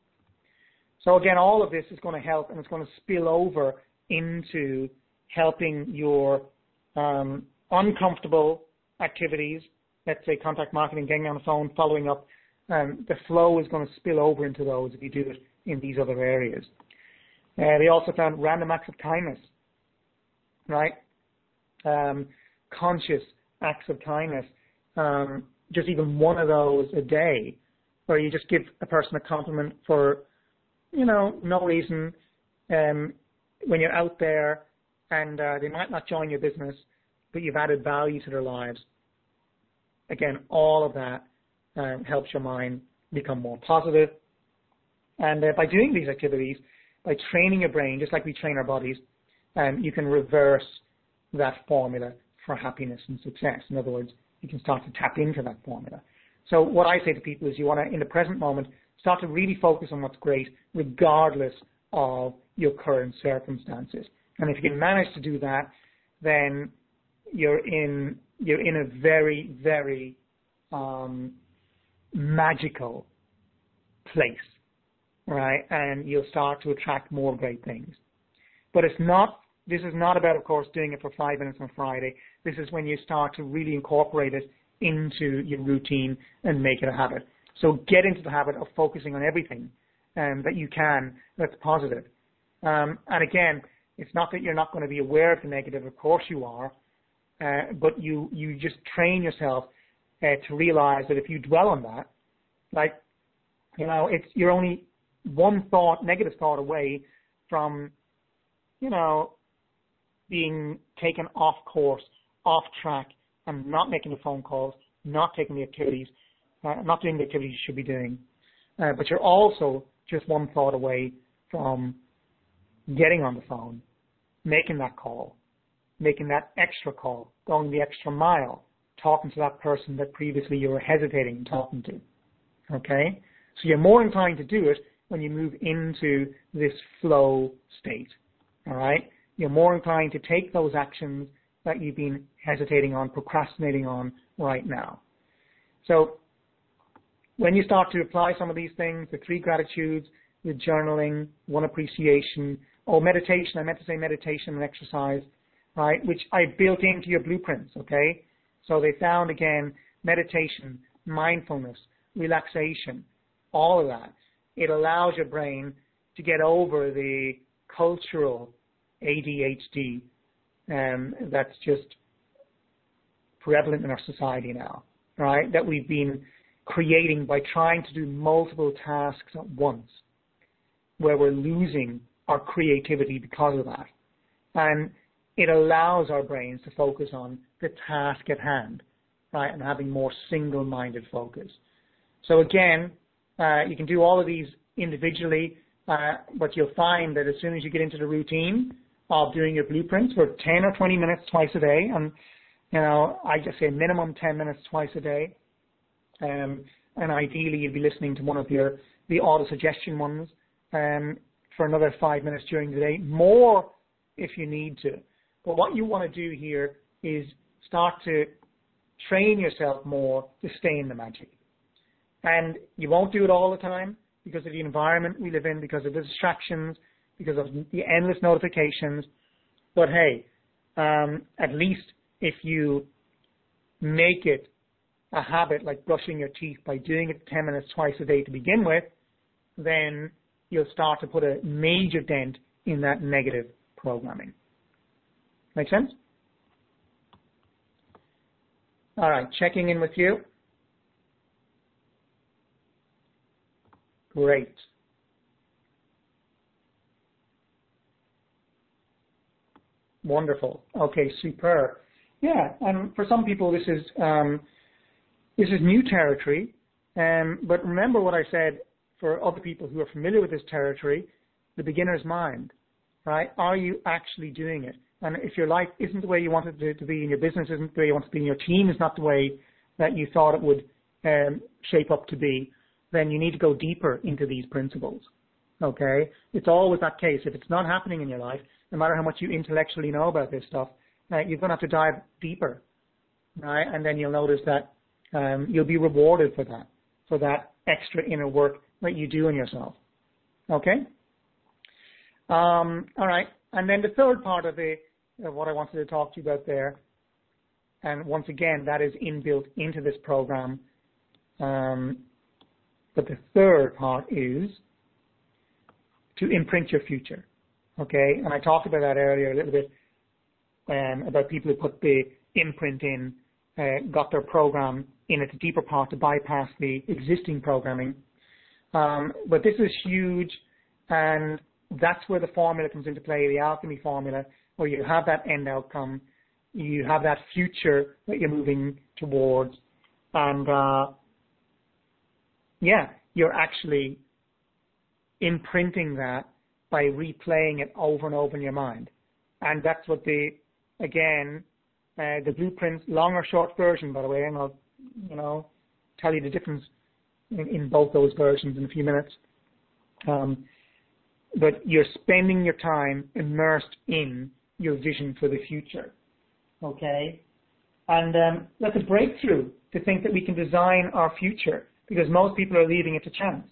So again, all of this is going to help, and it's going to spill over into helping your um, uncomfortable activities, let's say contact marketing, getting on the phone, following up. Um, the flow is going to spill over into those if you do it in these other areas. Uh, they also found random acts of kindness, right? Um, conscious acts of kindness, um, just even one of those a day, where you just give a person a compliment for, you know, no reason, um, when you're out there and uh, they might not join your business, but you've added value to their lives. Again, all of that um, helps your mind become more positive. And uh, by doing these activities, by training your brain, just like we train our bodies, um, you can reverse that formula for happiness and success. In other words, you can start to tap into that formula. So what I say to people is you want to, in the present moment, start to really focus on what's great, regardless of your current circumstances. And if you can manage to do that, then you're in you're in a very, very um, magical place, right? And you'll start to attract more great things. But it's not. This is not about, of course, doing it for five minutes on Friday. This is when you start to really incorporate it into your routine and make it a habit. So get into the habit of focusing on everything um, that you can that's positive. Um, and again, it's not that you're not going to be aware of the negative. Of course you are. Uh, but you, you just train yourself uh, to realize that if you dwell on that, like, you know, it's you're only one thought, negative thought away from, you know, being taken off course, off track, and not making the phone calls, not taking the activities, uh, not doing the activities you should be doing. Uh, but you're also just one thought away from getting on the phone, making that call, making that extra call, going the extra mile, talking to that person that previously you were hesitating in talking to. Okay? So you're more inclined to do it when you move into this flow state. All right? You're more inclined to take those actions that you've been hesitating on, procrastinating on right now. So when you start to apply some of these things, the three gratitudes, the journaling, one appreciation, oh, meditation, I meant to say meditation and exercise, right, which I built into your blueprints, okay? So they found, again, meditation, mindfulness, relaxation, all of that. It allows your brain to get over the cultural A D H D um, that's just prevalent in our society now, right, that we've been creating by trying to do multiple tasks at once, where we're losing our creativity because of that. And it allows our brains to focus on the task at hand, right, and having more single-minded focus. So again, uh, you can do all of these individually, uh, but you'll find that as soon as you get into the routine of doing your blueprints for ten or twenty minutes twice a day, and you know, I just say minimum ten minutes twice a day, um, and ideally you'd be listening to one of your the auto-suggestion ones um, for another five minutes during the day, more if you need to. But what you want to do here is start to train yourself more to stay in the magic. And you won't do it all the time because of the environment we live in, because of the distractions, because of the endless notifications. But hey, um, at least if you make it a habit like brushing your teeth by doing it ten minutes twice a day to begin with, then you'll start to put a major dent in that negative programming. Make sense? All right, checking in with you. Great. Wonderful. Okay, superb. Yeah, and for some people this is um, this is new territory. Um, but remember what I said for other people who are familiar with this territory, the beginner's mind, right? Are you actually doing it? And if your life isn't the way you want it to, to be, and your business isn't the way you want it to be, and your team is not the way that you thought it would um, shape up to be, then you need to go deeper into these principles, okay? It's always that case. If it's not happening in your life, no matter how much you intellectually know about this stuff, uh, you're going to have to dive deeper, right? And then you'll notice that um, you'll be rewarded for that, for that extra inner work that you do in yourself, okay? Um, all right, and then the third part of the of what I wanted to talk to you about there, and once again, that is inbuilt into this program. Um, but the third part is to imprint your future, okay? And I talked about that earlier a little bit, um, about people who put the imprint in, uh, got their program in at the deeper part to bypass the existing programming. Um, but this is huge, and that's where the formula comes into play, the alchemy formula, where you have that end outcome, you have that future that you're moving towards, and uh, yeah, you're actually imprinting that by replaying it over and over in your mind. And that's what the, again, uh, the blueprint, long or short version, by the way, and I'll, you know, tell you the difference in, in both those versions in a few minutes. Um, but you're spending your time immersed in your vision for the future, okay? And um, that's a breakthrough to think that we can design our future, because most people are leaving it to chance.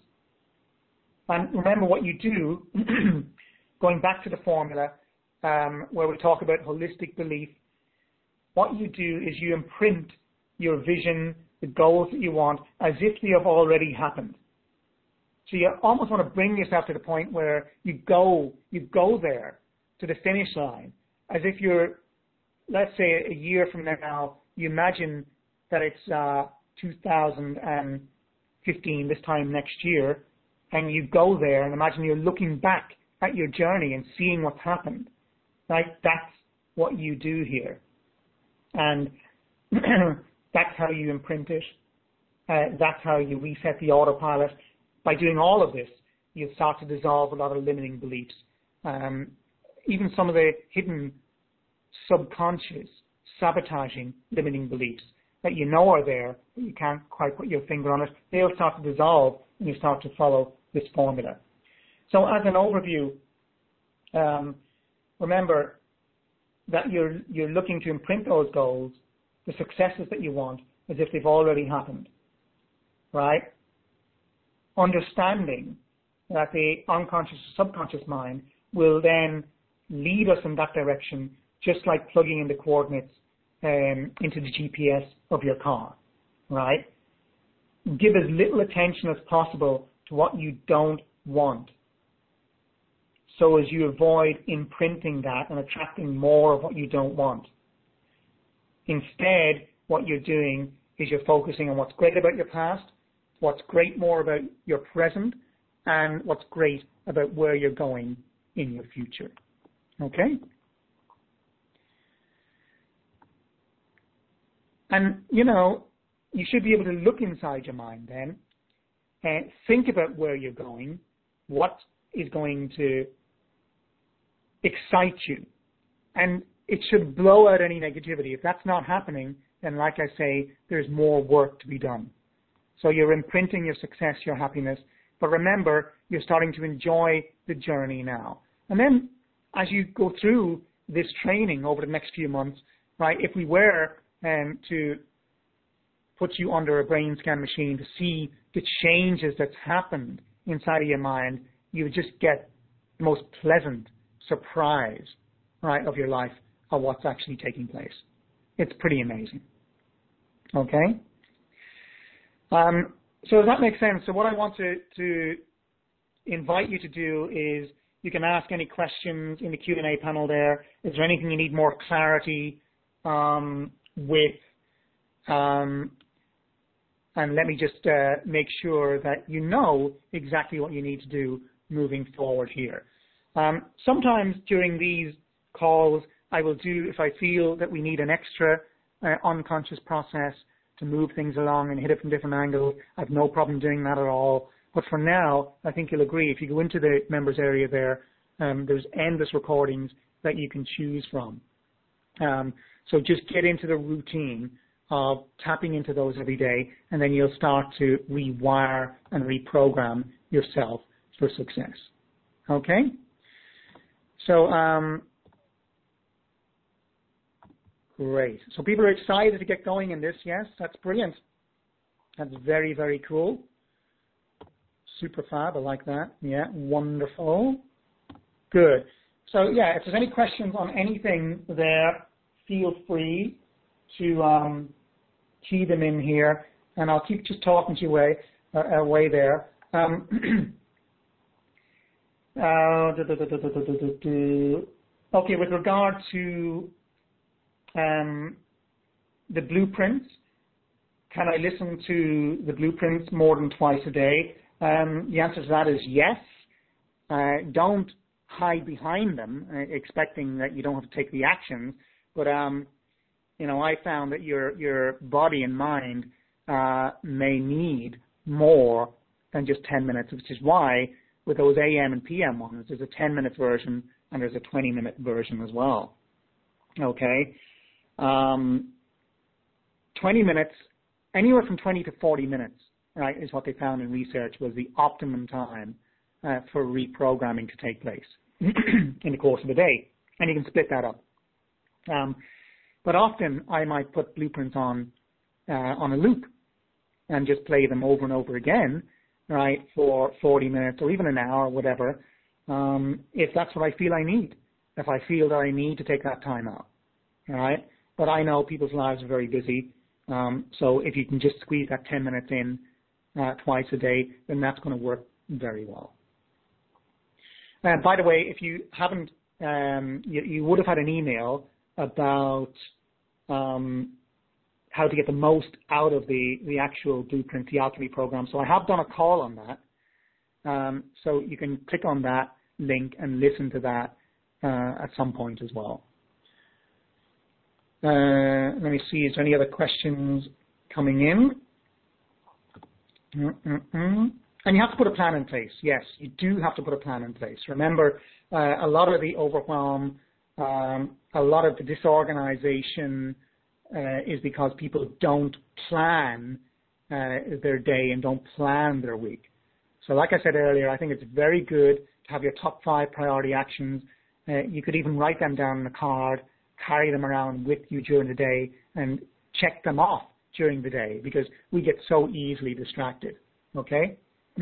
And remember what you do, going back to the formula um, where we talk about holistic belief, what you do is you imprint your vision, the goals that you want, as if they have already happened. So you almost want to bring yourself to the point where you go, you go there to the finish line, as if you're, let's say a year from now, you imagine that it's uh, two thousand fifteen, this time next year, and you go there and imagine you're looking back at your journey and seeing what's happened. Right? That's what you do here. And That's how you imprint it. Uh, that's how you reset the autopilot. By doing all of this, you start to dissolve a lot of limiting beliefs. Um, even some of the hidden subconscious sabotaging limiting beliefs that you know are there, but you can't quite put your finger on it, they'll start to dissolve when you start to follow this formula. So as an overview, um, remember that you're, you're looking to imprint those goals, the successes that you want, as if they've already happened, right? Understanding that the unconscious or subconscious mind will then lead us in that direction, just like plugging in the coordinates um, into the G P S of your car, right? Give as little attention as possible to what you don't want, so as you avoid imprinting that and attracting more of what you don't want. Instead, what you're doing is you're focusing on what's great about your past, what's great more about your present, and what's great about where you're going in your future. Okay? And, you know, you should be able to look inside your mind then and think about where you're going, what is going to excite you. And it should blow out any negativity. If that's not happening, then like I say, there's more work to be done. So you're imprinting your success, your happiness, but remember, you're starting to enjoy the journey now. And then as you go through this training over the next few months, right, if we were um, to put you under a brain scan machine to see the changes that's happened inside of your mind, you would just get the most pleasant surprise, right, of your life of what's actually taking place. It's pretty amazing. Okay? Um, so does that make sense? So what I want to, to invite you to do is you can ask any questions in the Q and A panel there. Is there anything you need more clarity um, with? Um, and let me just uh, make sure that you know exactly what you need to do moving forward here. Um, sometimes during these calls, I will do, if I feel that we need an extra uh, unconscious process to move things along and hit it from different angles, I have no problem doing that at all. But for now, I think you'll agree, if you go into the members area there, um, there's endless recordings that you can choose from. Um, so just get into the routine of tapping into those every day, and then you'll start to rewire and reprogram yourself for success. Okay? So, um, great. So people are excited to get going in this. Yes, that's brilliant. That's very, very cool. Super fab. I like that. Yeah, wonderful. Good. So, yeah, if there's any questions on anything there, feel free to um, key them in here, and I'll keep just talking to you away, uh, away there. Um, uh, do, do, do, do, do, do, do, do. Okay, with regard to um, the blueprints, can I listen to the blueprints more than twice a day? Um, the answer to that is yes. Uh, don't hide behind them, uh, expecting that you don't have to take the actions. But um, you know, I found that your your body and mind uh, may need more than just ten minutes, which is why with those A M and P M ones, there's a ten-minute version and there's a twenty-minute version as well. Okay, um, twenty minutes, anywhere from twenty to forty minutes, right, is what they found in research was the optimum time uh, for reprogramming to take place in the course of a day, and you can split that up. Um, but often I might put blueprints on uh, on a loop and just play them over and over again, right, for forty minutes or even an hour, or whatever, um, if that's what I feel I need, if I feel that I need to take that time out, right? But I know people's lives are very busy, um, so if you can just squeeze that ten minutes in uh, twice a day, then that's going to work very well. Uh, by the way, if you haven't, um, you, you would have had an email about um, how to get the most out of the, the actual Blueprint, the Alchemy program. So I have done a call on that. Um, so you can click on that link and listen to that uh, at some point as well. Uh, let me see, is there any other questions coming in? Mm-mm-mm. And you have to put a plan in place. Yes, you do have to put a plan in place. Remember, uh, a lot of the overwhelm, um, a lot of the disorganization uh, is because people don't plan uh, their day and don't plan their week. So like I said earlier, I think it's very good to have your top five priority actions. Uh, you could even write them down on a card, carry them around with you during the day, and check them off during the day because we get so easily distracted. Okay?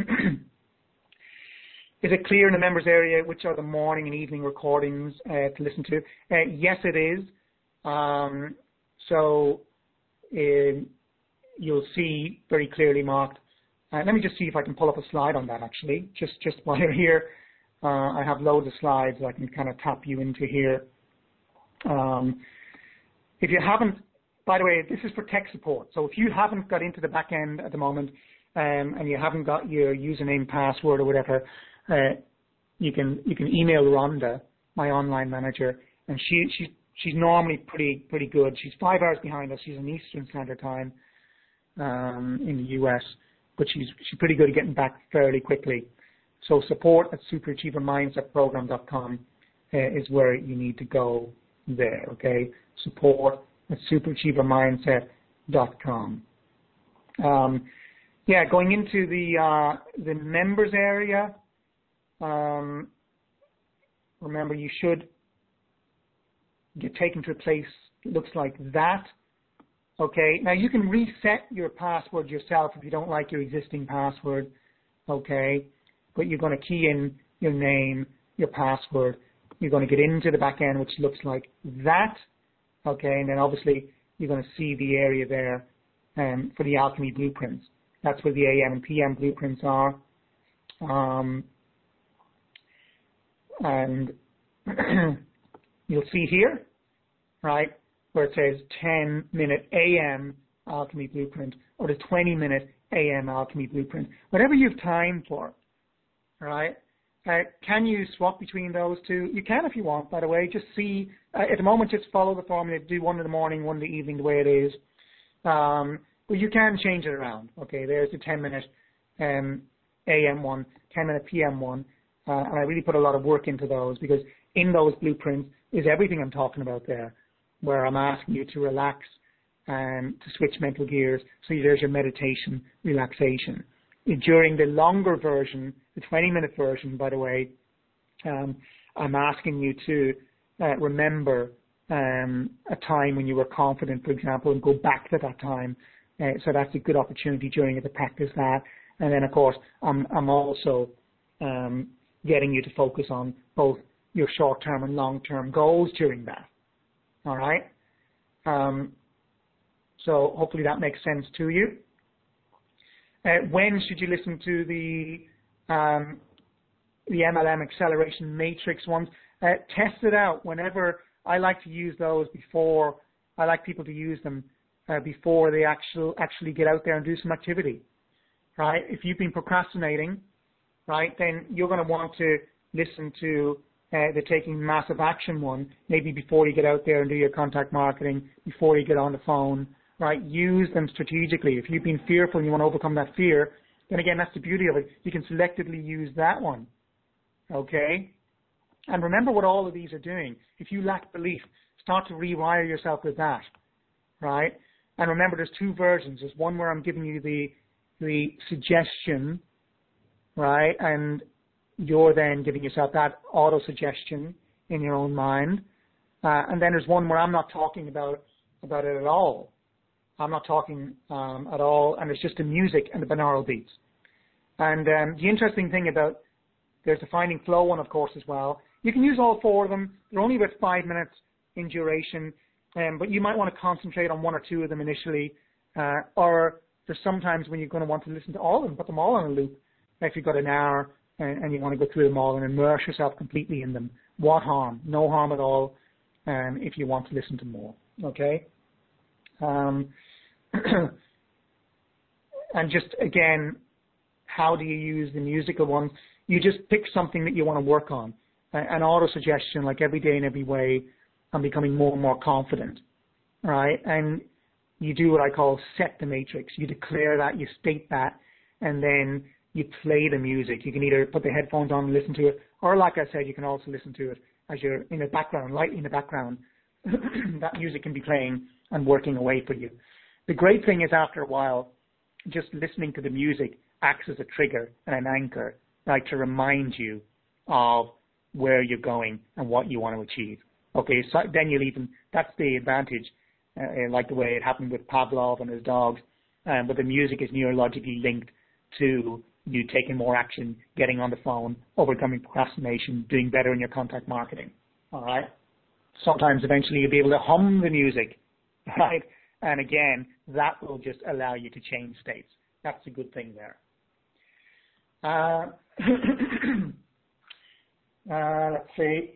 Is it clear in the members area which are the morning and evening recordings uh, to listen to? Uh, yes, it is. Um, so uh, you'll see very clearly marked. Uh, let me just see if I can pull up a slide on that actually, just, just while you're here. Uh, I have loads of slides I can kind of tap you into here. Um, if you haven't, by the way, this is for tech support. So if you haven't got into the back end at the moment um, and you haven't got your username, password, or whatever, uh, you can you can email Rhonda, my online manager, and she she she's normally pretty pretty good. She's five hours behind us. She's in Eastern Standard Time um, in the U S, but she's she's pretty good at getting back fairly quickly. So support at superachiever mindset program dot com uh, is where you need to go there, okay? Support at superachiever mindset dot com. Um, yeah, going into the uh, the members area, um, remember you should get taken to a place that looks like that. Okay, now you can reset your password yourself if you don't like your existing password, okay? But you're going to key in your name, your password. You're going to get into the back end, which looks like that, okay? And then obviously you're going to see the area there um, for the Alchemy blueprints. That's where the A M and P M blueprints are. Um, and you'll see here, right, where it says ten minute A M Alchemy blueprint or the twenty minute A M Alchemy blueprint. Whatever you have time for, right? Uh, can you swap between those two? You can if you want, by the way. Just see, uh, at the moment, just follow the formula. Do one in the morning, one in the evening, the way it is. Um, but you can change it around. Okay, there's the ten minute um, A M one, ten minute P M one. Uh, and I really put a lot of work into those because in those blueprints is everything I'm talking about there, where I'm asking you to relax and to switch mental gears. So there's your meditation, relaxation. During the longer version, the twenty minute version, by the way, um, I'm asking you to uh, remember um, a time when you were confident, for example, and go back to that time. Uh, so that's a good opportunity during it to practice that. And then, of course, I'm, I'm also um, getting you to focus on both your short-term and long-term goals during that. All right? Um, so hopefully that makes sense to you. Uh, when should you listen to the um, the M L M Acceleration Matrix ones? Uh, test it out whenever. I like to use those before. I like people to use them uh, before they actual, actually get out there and do some activity, right? If you've been procrastinating, right, then you're going to want to listen to uh, the Taking Massive Action one maybe before you get out there and do your contact marketing, before you get on the phone. Right, use them strategically. If you've been fearful and you want to overcome that fear, then again, that's the beauty of it. You can selectively use that one, okay? And remember what all of these are doing. If you lack belief, start to rewire yourself with that, right? And remember, there's two versions. There's one where I'm giving you the the suggestion, right? And you're then giving yourself that auto-suggestion in your own mind. Uh, and then there's one where I'm not talking about, about it at all. I'm not talking um, at all, and it's just the music and the binaural beats. And um, the interesting thing about, there's the Finding Flow one, of course, as well. You can use all four of them. They're only about five minutes in duration, um, but you might want to concentrate on one or two of them initially, uh, or there's sometimes when you're going to want to listen to all of them, put them all on a loop. If you've got an hour and, and you want to go through them all and immerse yourself completely in them. What harm? No harm at all um, if you want to listen to more, okay? Um, and just again, how do you use the musical ones? You just pick something that you want to work on. An auto suggestion, like every day in every way, I'm becoming more and more confident. right? And you do what I call set the matrix. You declare that, you state that, and then you play the music. You can either put the headphones on and listen to it, or like I said, you can also listen to it as you're in the background, lightly in the background. That music can be playing and working away for you. The great thing is after a while, just listening to the music acts as a trigger and an anchor, like to remind you of where you're going and what you want to achieve. Okay, so then you'll even, that's the advantage, uh, like the way it happened with Pavlov and his dogs, um, but the music is neurologically linked to you taking more action, getting on the phone, overcoming procrastination, doing better in your contact marketing. All right. Sometimes eventually you'll be able to hum the music, right? And again, that will just allow you to change states. That's a good thing there. Uh, uh, let's see.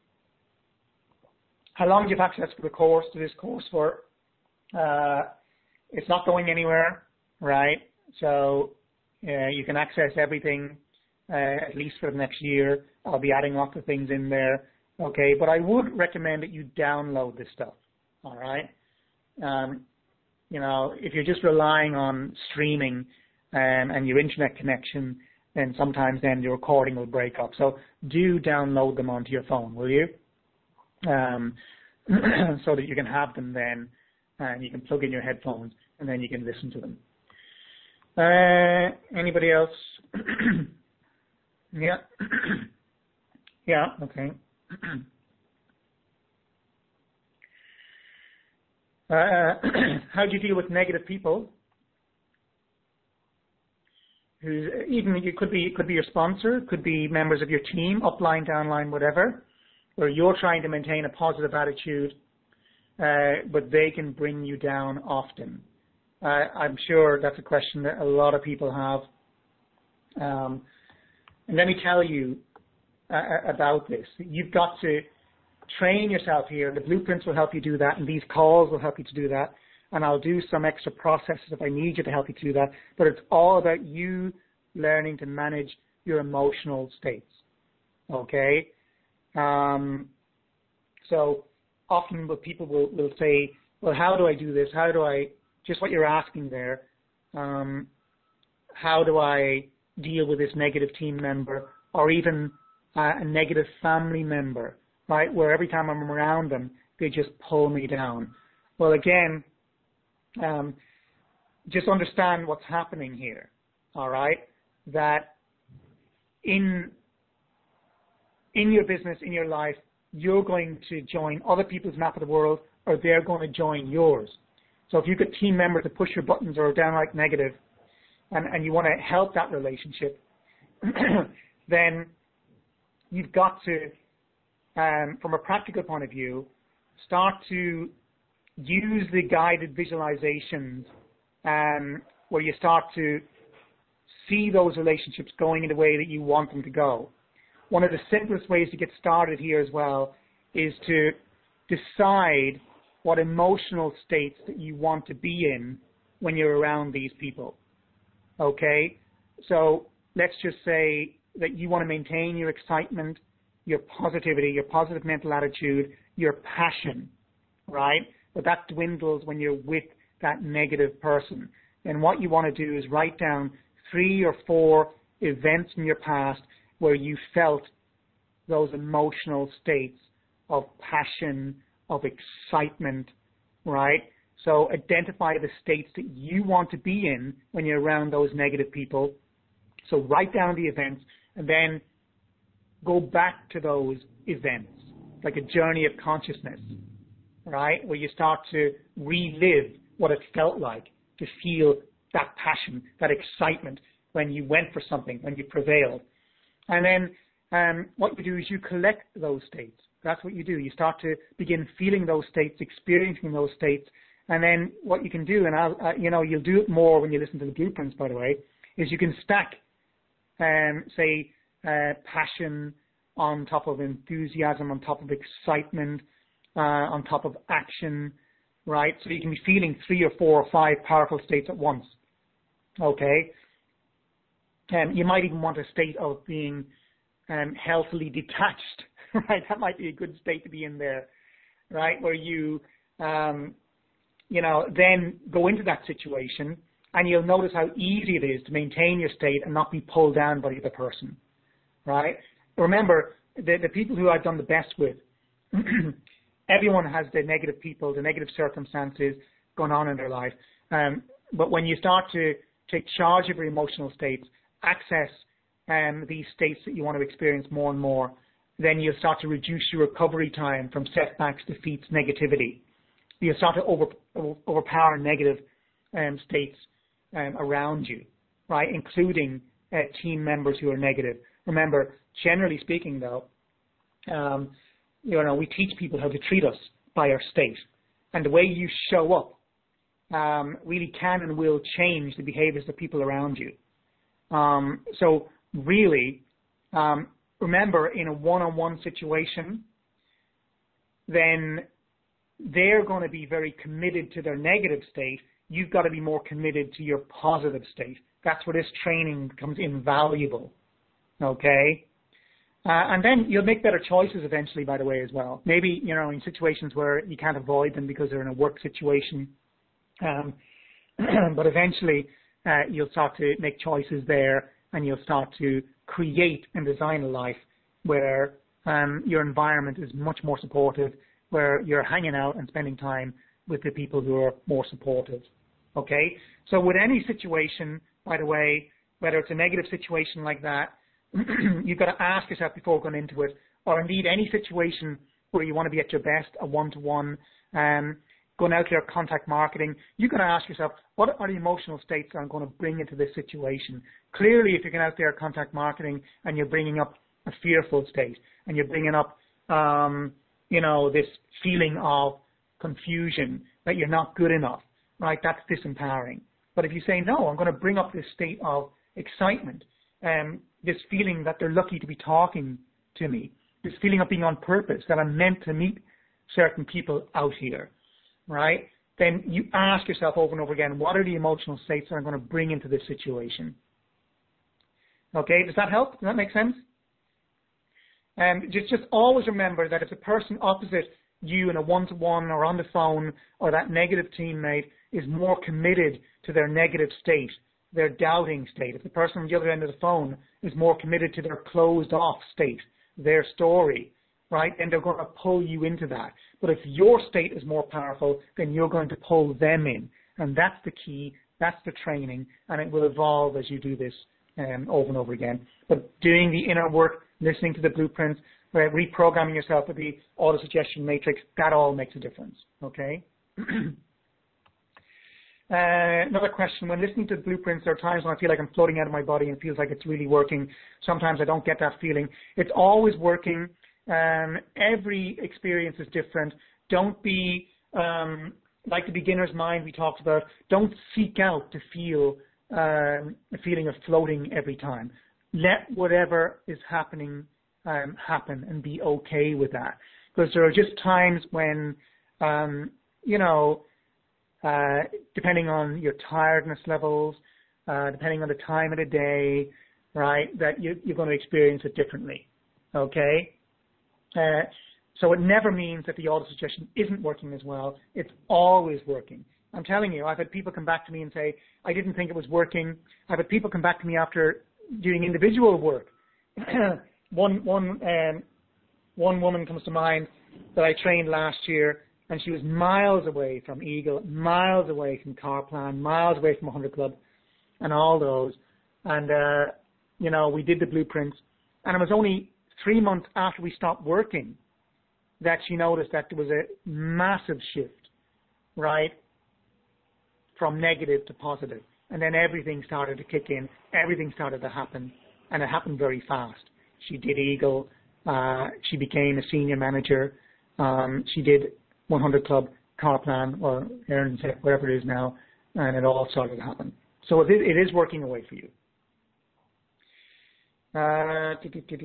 How long do you have access for the course, to this course for? Uh, it's not going anywhere, right? So uh, you can access everything uh, at least for the next year. I'll be adding lots of things in there, okay? But I would recommend that you download this stuff, all right? Um, you know, if you're just relying on streaming um, and your internet connection, then sometimes then your recording will break up. So do download them onto your phone, will you? Um, so that you can have them then, and you can plug in your headphones, and then you can listen to them. Uh, anybody else? Yeah. Yeah, okay. Uh, how do you deal with negative people? Who even it could be it could be your sponsor, it could be members of your team, upline, downline, whatever, where you're trying to maintain a positive attitude, uh, but they can bring you down often. Uh, I'm sure that's a question that a lot of people have. Um, and let me tell you uh, about this. You've got to train yourself here. The blueprints will help you do that, and these calls will help you to do that. And I'll do some extra processes if I need you to help you to do that. But it's all about you learning to manage your emotional states. Okay? Um, so often what people will, will say, well, how do I do this? How do I, just what you're asking there, um, how do I deal with this negative team member or even uh, a negative family member, right, where every time I'm around them, they just pull me down? Well, again, um, just understand what's happening here, all right, that in in your business, in your life, you're going to join other people's map of the world or they're going to join yours. So if you've got team members that push your buttons or are downright negative and, and you want to help that relationship, then you've got to, um, from a practical point of view, start to use the guided visualizations um, where you start to see those relationships going in the way that you want them to go. One of the simplest ways to get started here as well is to decide what emotional states that you want to be in when you're around these people. Okay? So let's just say that you want to maintain your excitement, your positivity, your positive mental attitude, your passion, right? But that dwindles when you're with that negative person. And what you want to do is write down three or four events in your past where you felt those emotional states of passion, of excitement, right? So identify the states that you want to be in when you're around those negative people. So write down the events and then go back to those events, like a journey of consciousness, right? Where you start to relive what it felt like to feel that passion, that excitement when you went for something, when you prevailed. And then um, what you do is you collect those states. That's what you do. You start to begin feeling those states, experiencing those states. And then what you can do, and I'll, uh, you know, you'll do it more when you listen to the blueprints, by the way, is you can stack, um, say, uh, passion on top of enthusiasm, on top of excitement, uh, on top of action, right? So you can be feeling three or four or five powerful states at once, okay? And you might even want a state of being um, healthily detached, right? That might be a good state to be in there, right? Where you, um, you know, then go into that situation, and you'll notice how easy it is to maintain your state and not be pulled down by the other person, right? Remember, the, the people who I've done the best with, everyone has the negative people, the negative circumstances going on in their life. Um, but when you start to take charge of your emotional states, access um, these states that you want to experience more and more, then you'll start to reduce your recovery time from setbacks, defeats, negativity. You'll start to over, over, overpower negative um, states um, around you, right, including uh, team members who are negative. Remember, generally speaking, though, um, you know, we teach people how to treat us by our state. And the way you show up um, really can and will change the behaviors of people around you. Um, so really, um, remember, in a one-on-one situation, then they're going to be very committed to their negative state. You've got to be more committed to your positive state. That's where this training becomes invaluable, okay? Uh, and then you'll make better choices eventually, by the way, as well. Maybe, you know, in situations where you can't avoid them because they're in a work situation. Um, but eventually, uh, you'll start to make choices there, and you'll start to create and design a life where um, your environment is much more supportive, where you're hanging out and spending time with the people who are more supportive. Okay? So with any situation, by the way, whether it's a negative situation like that, you've got to ask yourself before going into it, or indeed any situation where you want to be at your best, a one-to-one, um, going out there, contact marketing, you've got to ask yourself, what are the emotional states that I'm going to bring into this situation? Clearly, if you're going out there, contact marketing, and you're bringing up a fearful state, and you're bringing up, um, you know, this feeling of confusion, that you're not good enough, right? That's disempowering. But if you say, no, I'm going to bring up this state of excitement, um, this feeling that they're lucky to be talking to me, this feeling of being on purpose, that I'm meant to meet certain people out here, right? Then you ask yourself over and over again, what are the emotional states that I'm going to bring into this situation? Okay, does that help? Does that make sense? And um, just, just always remember that if the person opposite you in a one-to-one or on the phone, or that negative teammate is more committed to their negative state, their doubting state, if the person on the other end of the phone is more committed to their closed-off state, their story, right, then they're going to pull you into that. But if your state is more powerful, then you're going to pull them in. And that's the key, that's the training, and it will evolve as you do this um, over and over again. But doing the inner work, listening to the blueprints, right, reprogramming yourself with the auto-suggestion matrix, that all makes a difference, okay? Uh, another question, when listening to the blueprints, there are times when I feel like I'm floating out of my body and it feels like it's really working. Sometimes I don't get that feeling. It's always working. Um, every experience is different. Don't be, um, like the beginner's mind we talked about, don't seek out to feel um, a feeling of floating every time. Let whatever is happening um, happen and be okay with that. Because there are just times when, um, you know, Uh, depending on your tiredness levels, uh, depending on the time of the day, right, that you, you're going to experience it differently, okay? Uh, so it never means that the auto-suggestion isn't working as well. It's always working. I'm telling you, I've had people come back to me and say, I didn't think it was working. I've had people come back to me after doing individual work. one, one, um, one woman comes to mind that I trained last year, and she was miles away from Eagle, miles away from Carplan, miles away from one hundred Club, and all those. And, uh, you know, we did the blueprints. And it was only three months after we stopped working that she noticed that there was a massive shift, right, from negative to positive. And then everything started to kick in. Everything started to happen. And it happened very fast. She did Eagle. Uh, she became a senior manager. Um, she did one hundred Club, Carplan, or Aaron, whatever it is now, and it all started to happen. So it is, it is working away for you. Uh,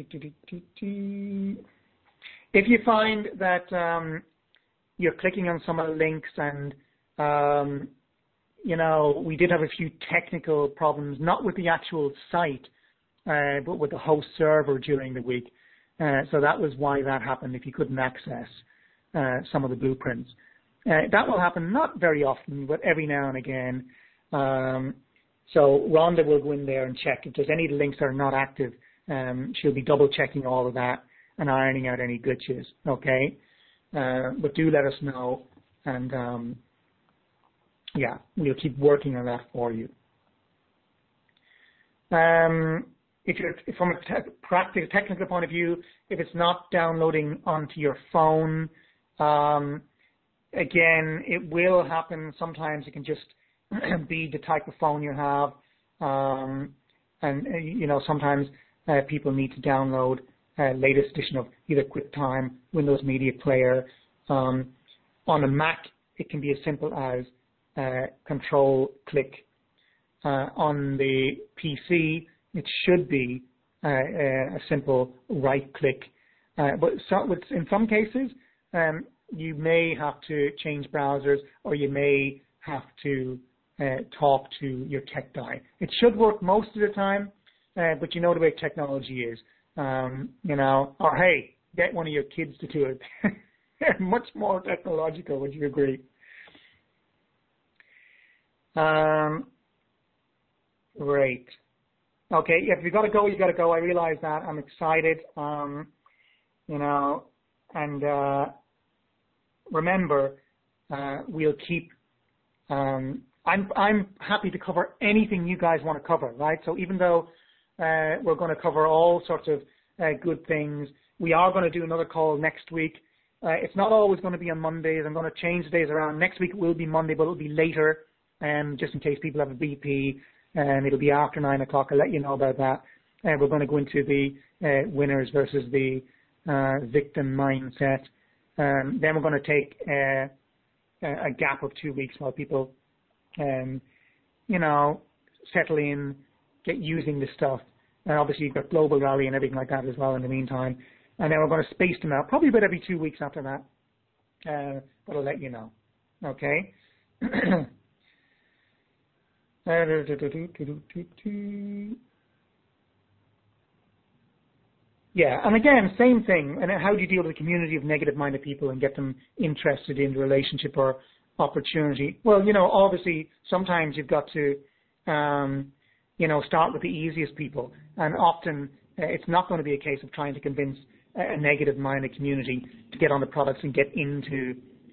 if you find that um, you're clicking on some of the links and, um, you know, we did have a few technical problems, not with the actual site, uh, but with the host server during the week. Uh, so that was why that happened if you couldn't access Uh, some of the blueprints. Uh, that will happen not very often, but every now and again. Um, so Rhonda will go in there and check if there's any of the links that are not active. Um, she'll be double checking all of that and ironing out any glitches. Okay, uh, but do let us know, and um, yeah, we'll keep working on that for you. Um, if you're from a te- practical, technical point of view, if it's not downloading onto your phone, um, again, it will happen. Sometimes it can just be the type of phone you have, um, and uh, you know sometimes uh, people need to download uh, latest edition of either QuickTime, Windows Media Player. Um, on a Mac, it can be as simple as uh, Control click. Uh, on the P C, it should be uh, a simple right click, uh, but so, with, in some cases, um, you may have to change browsers, or you may have to uh, talk to your tech guy. It should work most of the time, uh, but you know the way technology is. Um, you know, or hey, get one of your kids to do it. They're much more technological. Would you agree? Um, great. Okay, if you got to go, you got to go. I realize that. I'm excited. Um, you know, and. Uh, Remember, uh, we'll keep. Um, I'm I'm happy to cover anything you guys want to cover, right? So even though uh, we're going to cover all sorts of uh, good things, we are going to do another call next week. Uh, it's not always going to be on Mondays. I'm going to change the days around. Next week it will be Monday, but it'll be later, um, just in case people have a B P, and it'll be after nine o'clock. I'll let you know about that. Uh, we're going to go into the uh, winners versus the uh, victim mindset. Um, then we're going to take uh, a gap of two weeks while people, um, you know, settle in, get using the stuff. And obviously you've got Global Rally and everything like that as well in the meantime. And then we're going to space them out, probably about every two weeks after that. Uh, but I'll let you know. Okay? Yeah, and again, same thing. And how do you deal with a community of negative-minded people and get them interested in the relationship or opportunity? Well, you know, obviously, sometimes you've got to, um, you know, start with the easiest people. And often, uh, it's not going to be a case of trying to convince a negative-minded community to get on the products and get into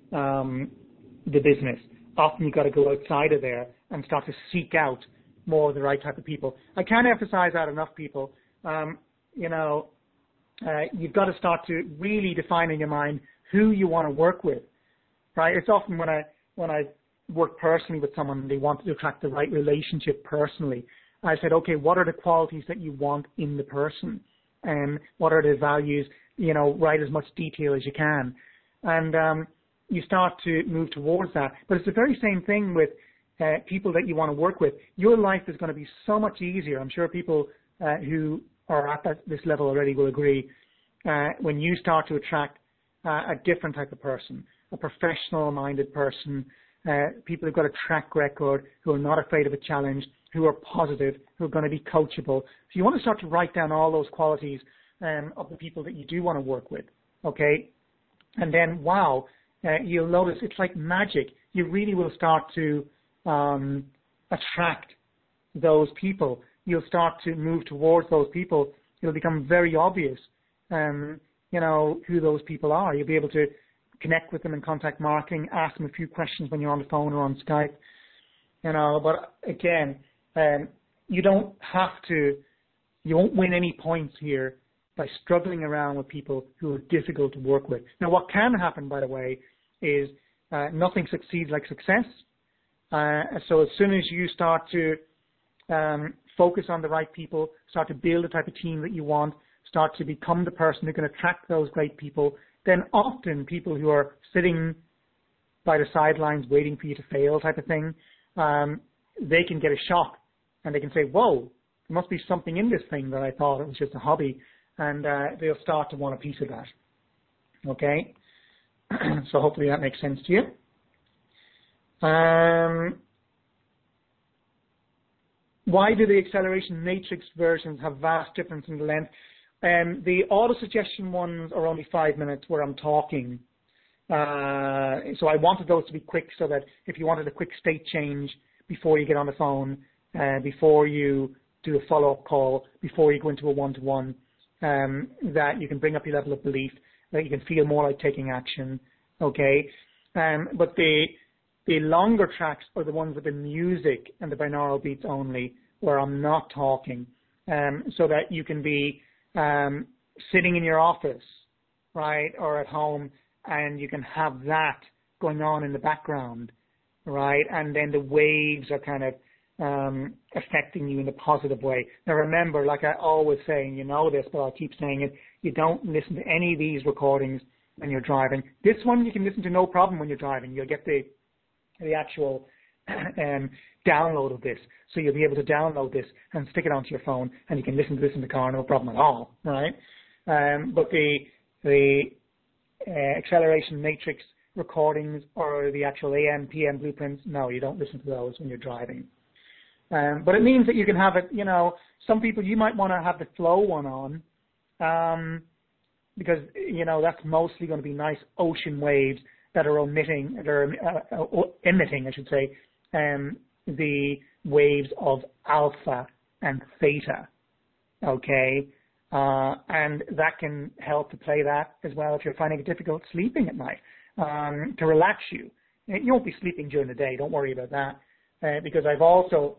um, the business. Often, you've got to go outside of there and start to seek out more of the right type of people. I can't emphasize that enough, people. Um, you know, Uh, you've got to start to really define in your mind who you want to work with, right? It's often when I when I work personally with someone and they want to attract the right relationship personally, I said, okay, what are the qualities that you want in the person, and what are the values? You know, write as much detail as you can, and um, you start to move towards that. But it's the very same thing with uh, people that you want to work with. Your life is going to be so much easier. I'm sure people uh, who or at that, this level already will agree, uh, when you start to attract uh, a different type of person, a professional-minded person, uh, people who've got a track record, who are not afraid of a challenge, who are positive, who are going to be coachable. So you want to start to write down all those qualities um, of the people that you do want to work with, okay? And then, wow, uh, you'll notice it's like magic. You really will start to um, attract those people. You'll start to move towards those people. It'll become very obvious, um, you know, who those people are. You'll be able to connect with them in contact marketing, ask them a few questions when you're on the phone or on Skype, you know. But again, um, you don't have to, you won't win any points here by struggling around with people who are difficult to work with. Now, what can happen, by the way, is uh, nothing succeeds like success. Uh, so as soon as you start to um, focus on the right people, start to build the type of team that you want, start to become the person who can attract those great people, then often people who are sitting by the sidelines waiting for you to fail type of thing, um, they can get a shock and they can say, whoa, there must be something in this thing that I thought it was just a hobby, and uh, they'll start to want a piece of that. Okay? So hopefully that makes sense to you. Um, Why do the acceleration matrix versions have vast difference in the length? Um, the auto-suggestion ones are only five minutes where I'm talking. Uh, so I wanted those to be quick so that if you wanted a quick state change before you get on the phone, uh, before you do a follow-up call, before you go into a one-to-one, um, that you can bring up your level of belief, that you can feel more like taking action, okay? Um, but the the longer tracks are the ones with the music and the binaural beats only, where I'm not talking, um, so that you can be um, sitting in your office, right, or at home, and you can have that going on in the background, right, and then the waves are kind of um, affecting you in a positive way. Now remember, like I always say, and you know this, but I'll keep saying it, you don't listen to any of these recordings when you're driving. This one you can listen to no problem when you're driving. You'll get the the actual um, download of this. So you'll be able to download this and stick it onto your phone, and you can listen to this in the car, no problem at all, right? Um, but the the uh, acceleration matrix recordings or the actual A M, P M blueprints, no, you don't listen to those when you're driving. Um, but it means that you can have it, you know, some people, you might want to have the flow one on, um, because, you know, that's mostly going to be nice ocean waves that are emitting, that are uh, uh, emitting, I should say, um, the waves of alpha and theta, okay? Uh, and that can help to play that as well if you're finding it difficult sleeping at night, um, to relax you. You won't be sleeping during the day, don't worry about that, uh, because I've also,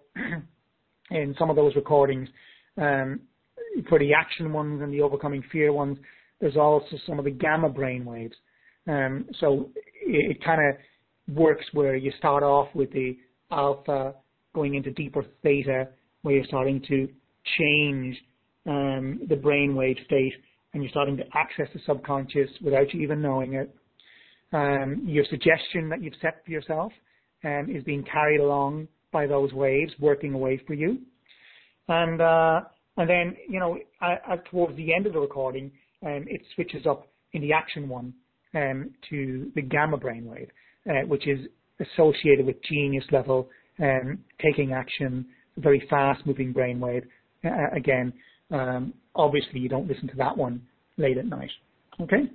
in some of those recordings, um, for the action ones and the overcoming fear ones, there's also some of the gamma brain waves. Um, so it, it kind of works where you start off with the alpha going into deeper theta, where you're starting to change um, the brainwave state, and you're starting to access the subconscious without you even knowing it. Um, your suggestion that you've set for yourself um, is being carried along by those waves, working away for you. And uh, and then, you know, uh, towards the end of the recording, um, it switches up in the action one um, to the gamma brainwave, uh, which is associated with genius level, um, taking action, very fast-moving brainwave. Uh, again, um, obviously you don't listen to that one late at night. Okay?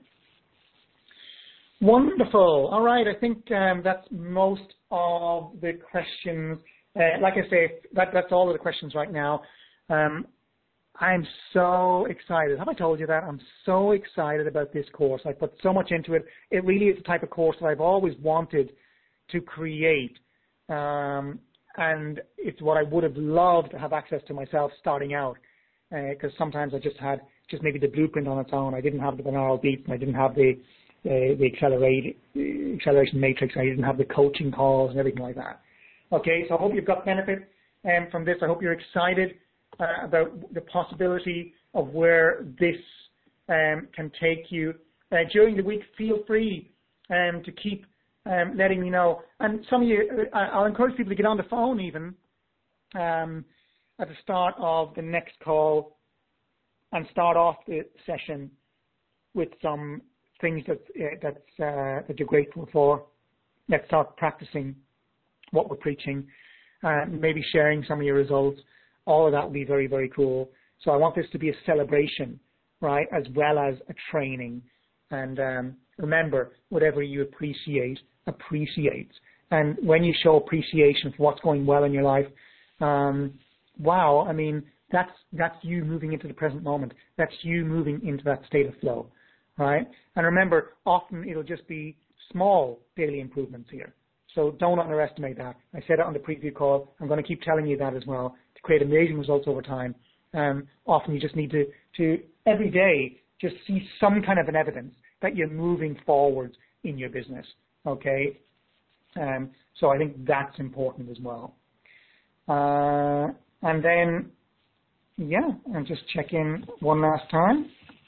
Wonderful. All right, I think um, that's most of the questions. Uh, like I say, that, that's all of the questions right now. Um, I'm so excited. Have I told you that? I'm so excited about this course. I put so much into it. It really is the type of course that I've always wanted to create. Um, and it's what I would have loved to have access to myself starting out. Because uh, sometimes I just had just maybe the blueprint on its own. I didn't have the binaural beats, and I didn't have the uh, the accelerate, uh, acceleration matrix. I didn't have the coaching calls and everything like that. Okay, so I hope you've got benefit um, from this. I hope you're excited uh, about the possibility of where this um, can take you. Uh, during the week, feel free um, to keep um, letting me know. And some of you, uh, I'll encourage people to get on the phone even um, at the start of the next call and start off the session with some things that uh, that's uh, that you're grateful for. Let's start practicing what we're preaching, uh, maybe sharing some of your results. All of that would be very, very cool. So I want this to be a celebration, right, as well as a training. And um, remember, whatever you appreciate, appreciates. And when you show appreciation for what's going well in your life, um, wow, I mean, that's that's you moving into the present moment. That's you moving into that state of flow, right? And remember, often it'll just be small daily improvements here. So don't underestimate that. I said it on the preview call. I'm going to keep telling you that as well, to create amazing results over time. Um, often you just need to, to, every day, just see some kind of an evidence that you're moving forward in your business, okay? Um, so I think that's important as well. Uh, and then, yeah, and just check in one last time.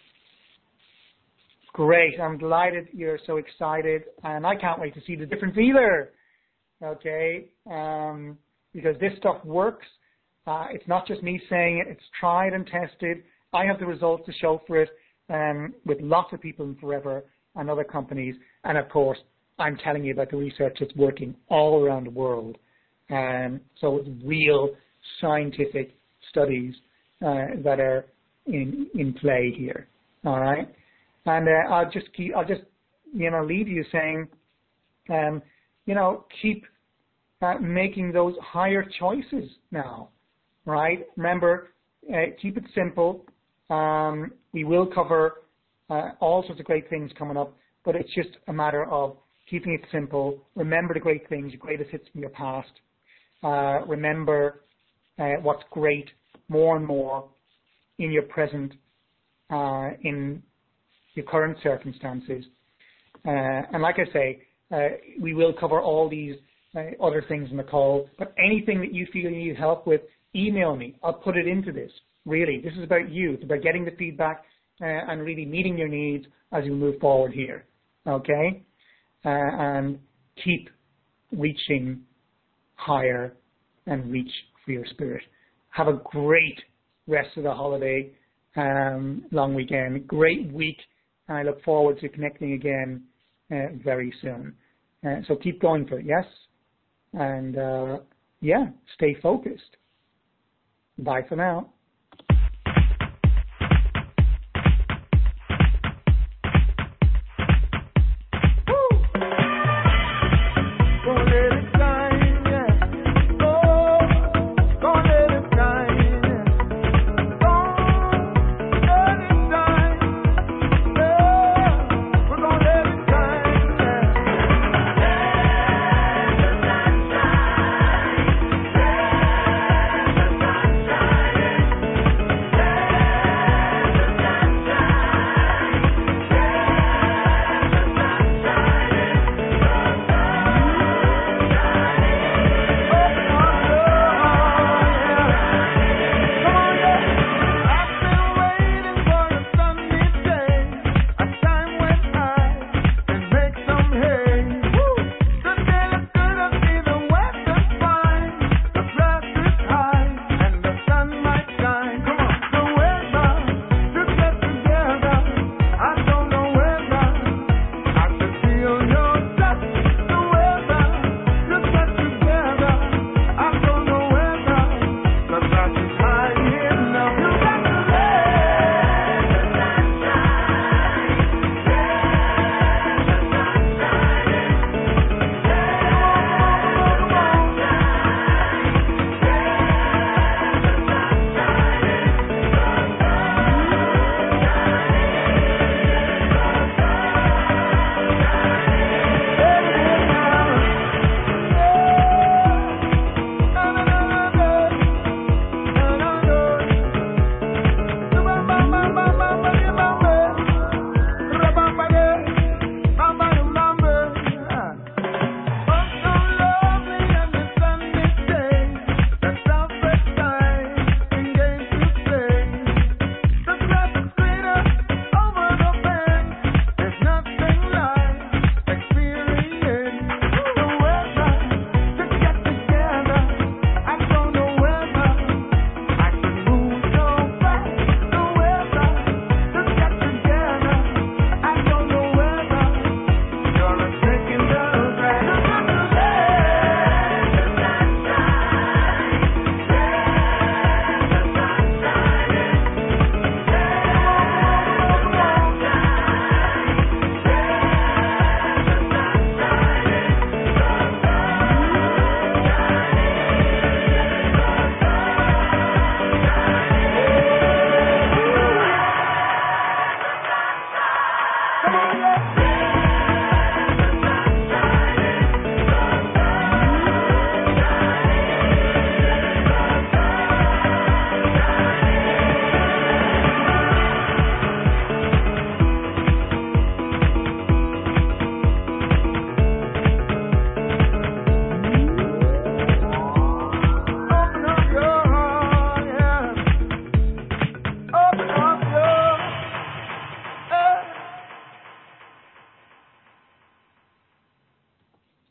Great. I'm delighted you're so excited, and I can't wait to see the difference either, okay, um, because this stuff works. Uh, it's not just me saying it. It's tried and tested. I have the results to show for it um, with lots of people in Forever and other companies, and, of course, I'm telling you about the research that's working all around the world. Um, so it's real scientific studies uh, that are in, in play here, all right? And uh, I'll just keep, I'll just you know, leave you saying, um, you know, keep uh, making those higher choices now, right? Remember, uh, keep it simple. Um, we will cover uh, all sorts of great things coming up, but it's just a matter of keeping it simple. Remember the great things, your greatest hits from your past. Uh, remember uh, what's great more and more in your present, uh, in your current circumstances. Uh, and like I say, uh, we will cover all these uh, other things in the call, but anything that you feel you need help with, email me. I'll put it into this. Really, this is about you. It's about getting the feedback uh, and really meeting your needs as you move forward here. Okay? Uh, and keep reaching higher and reach for your spirit. Have a great rest of the holiday, um, long weekend, great week, and I look forward to connecting again uh, very soon. Uh, so keep going for it, yes? And uh, yeah, stay focused. Bye for now.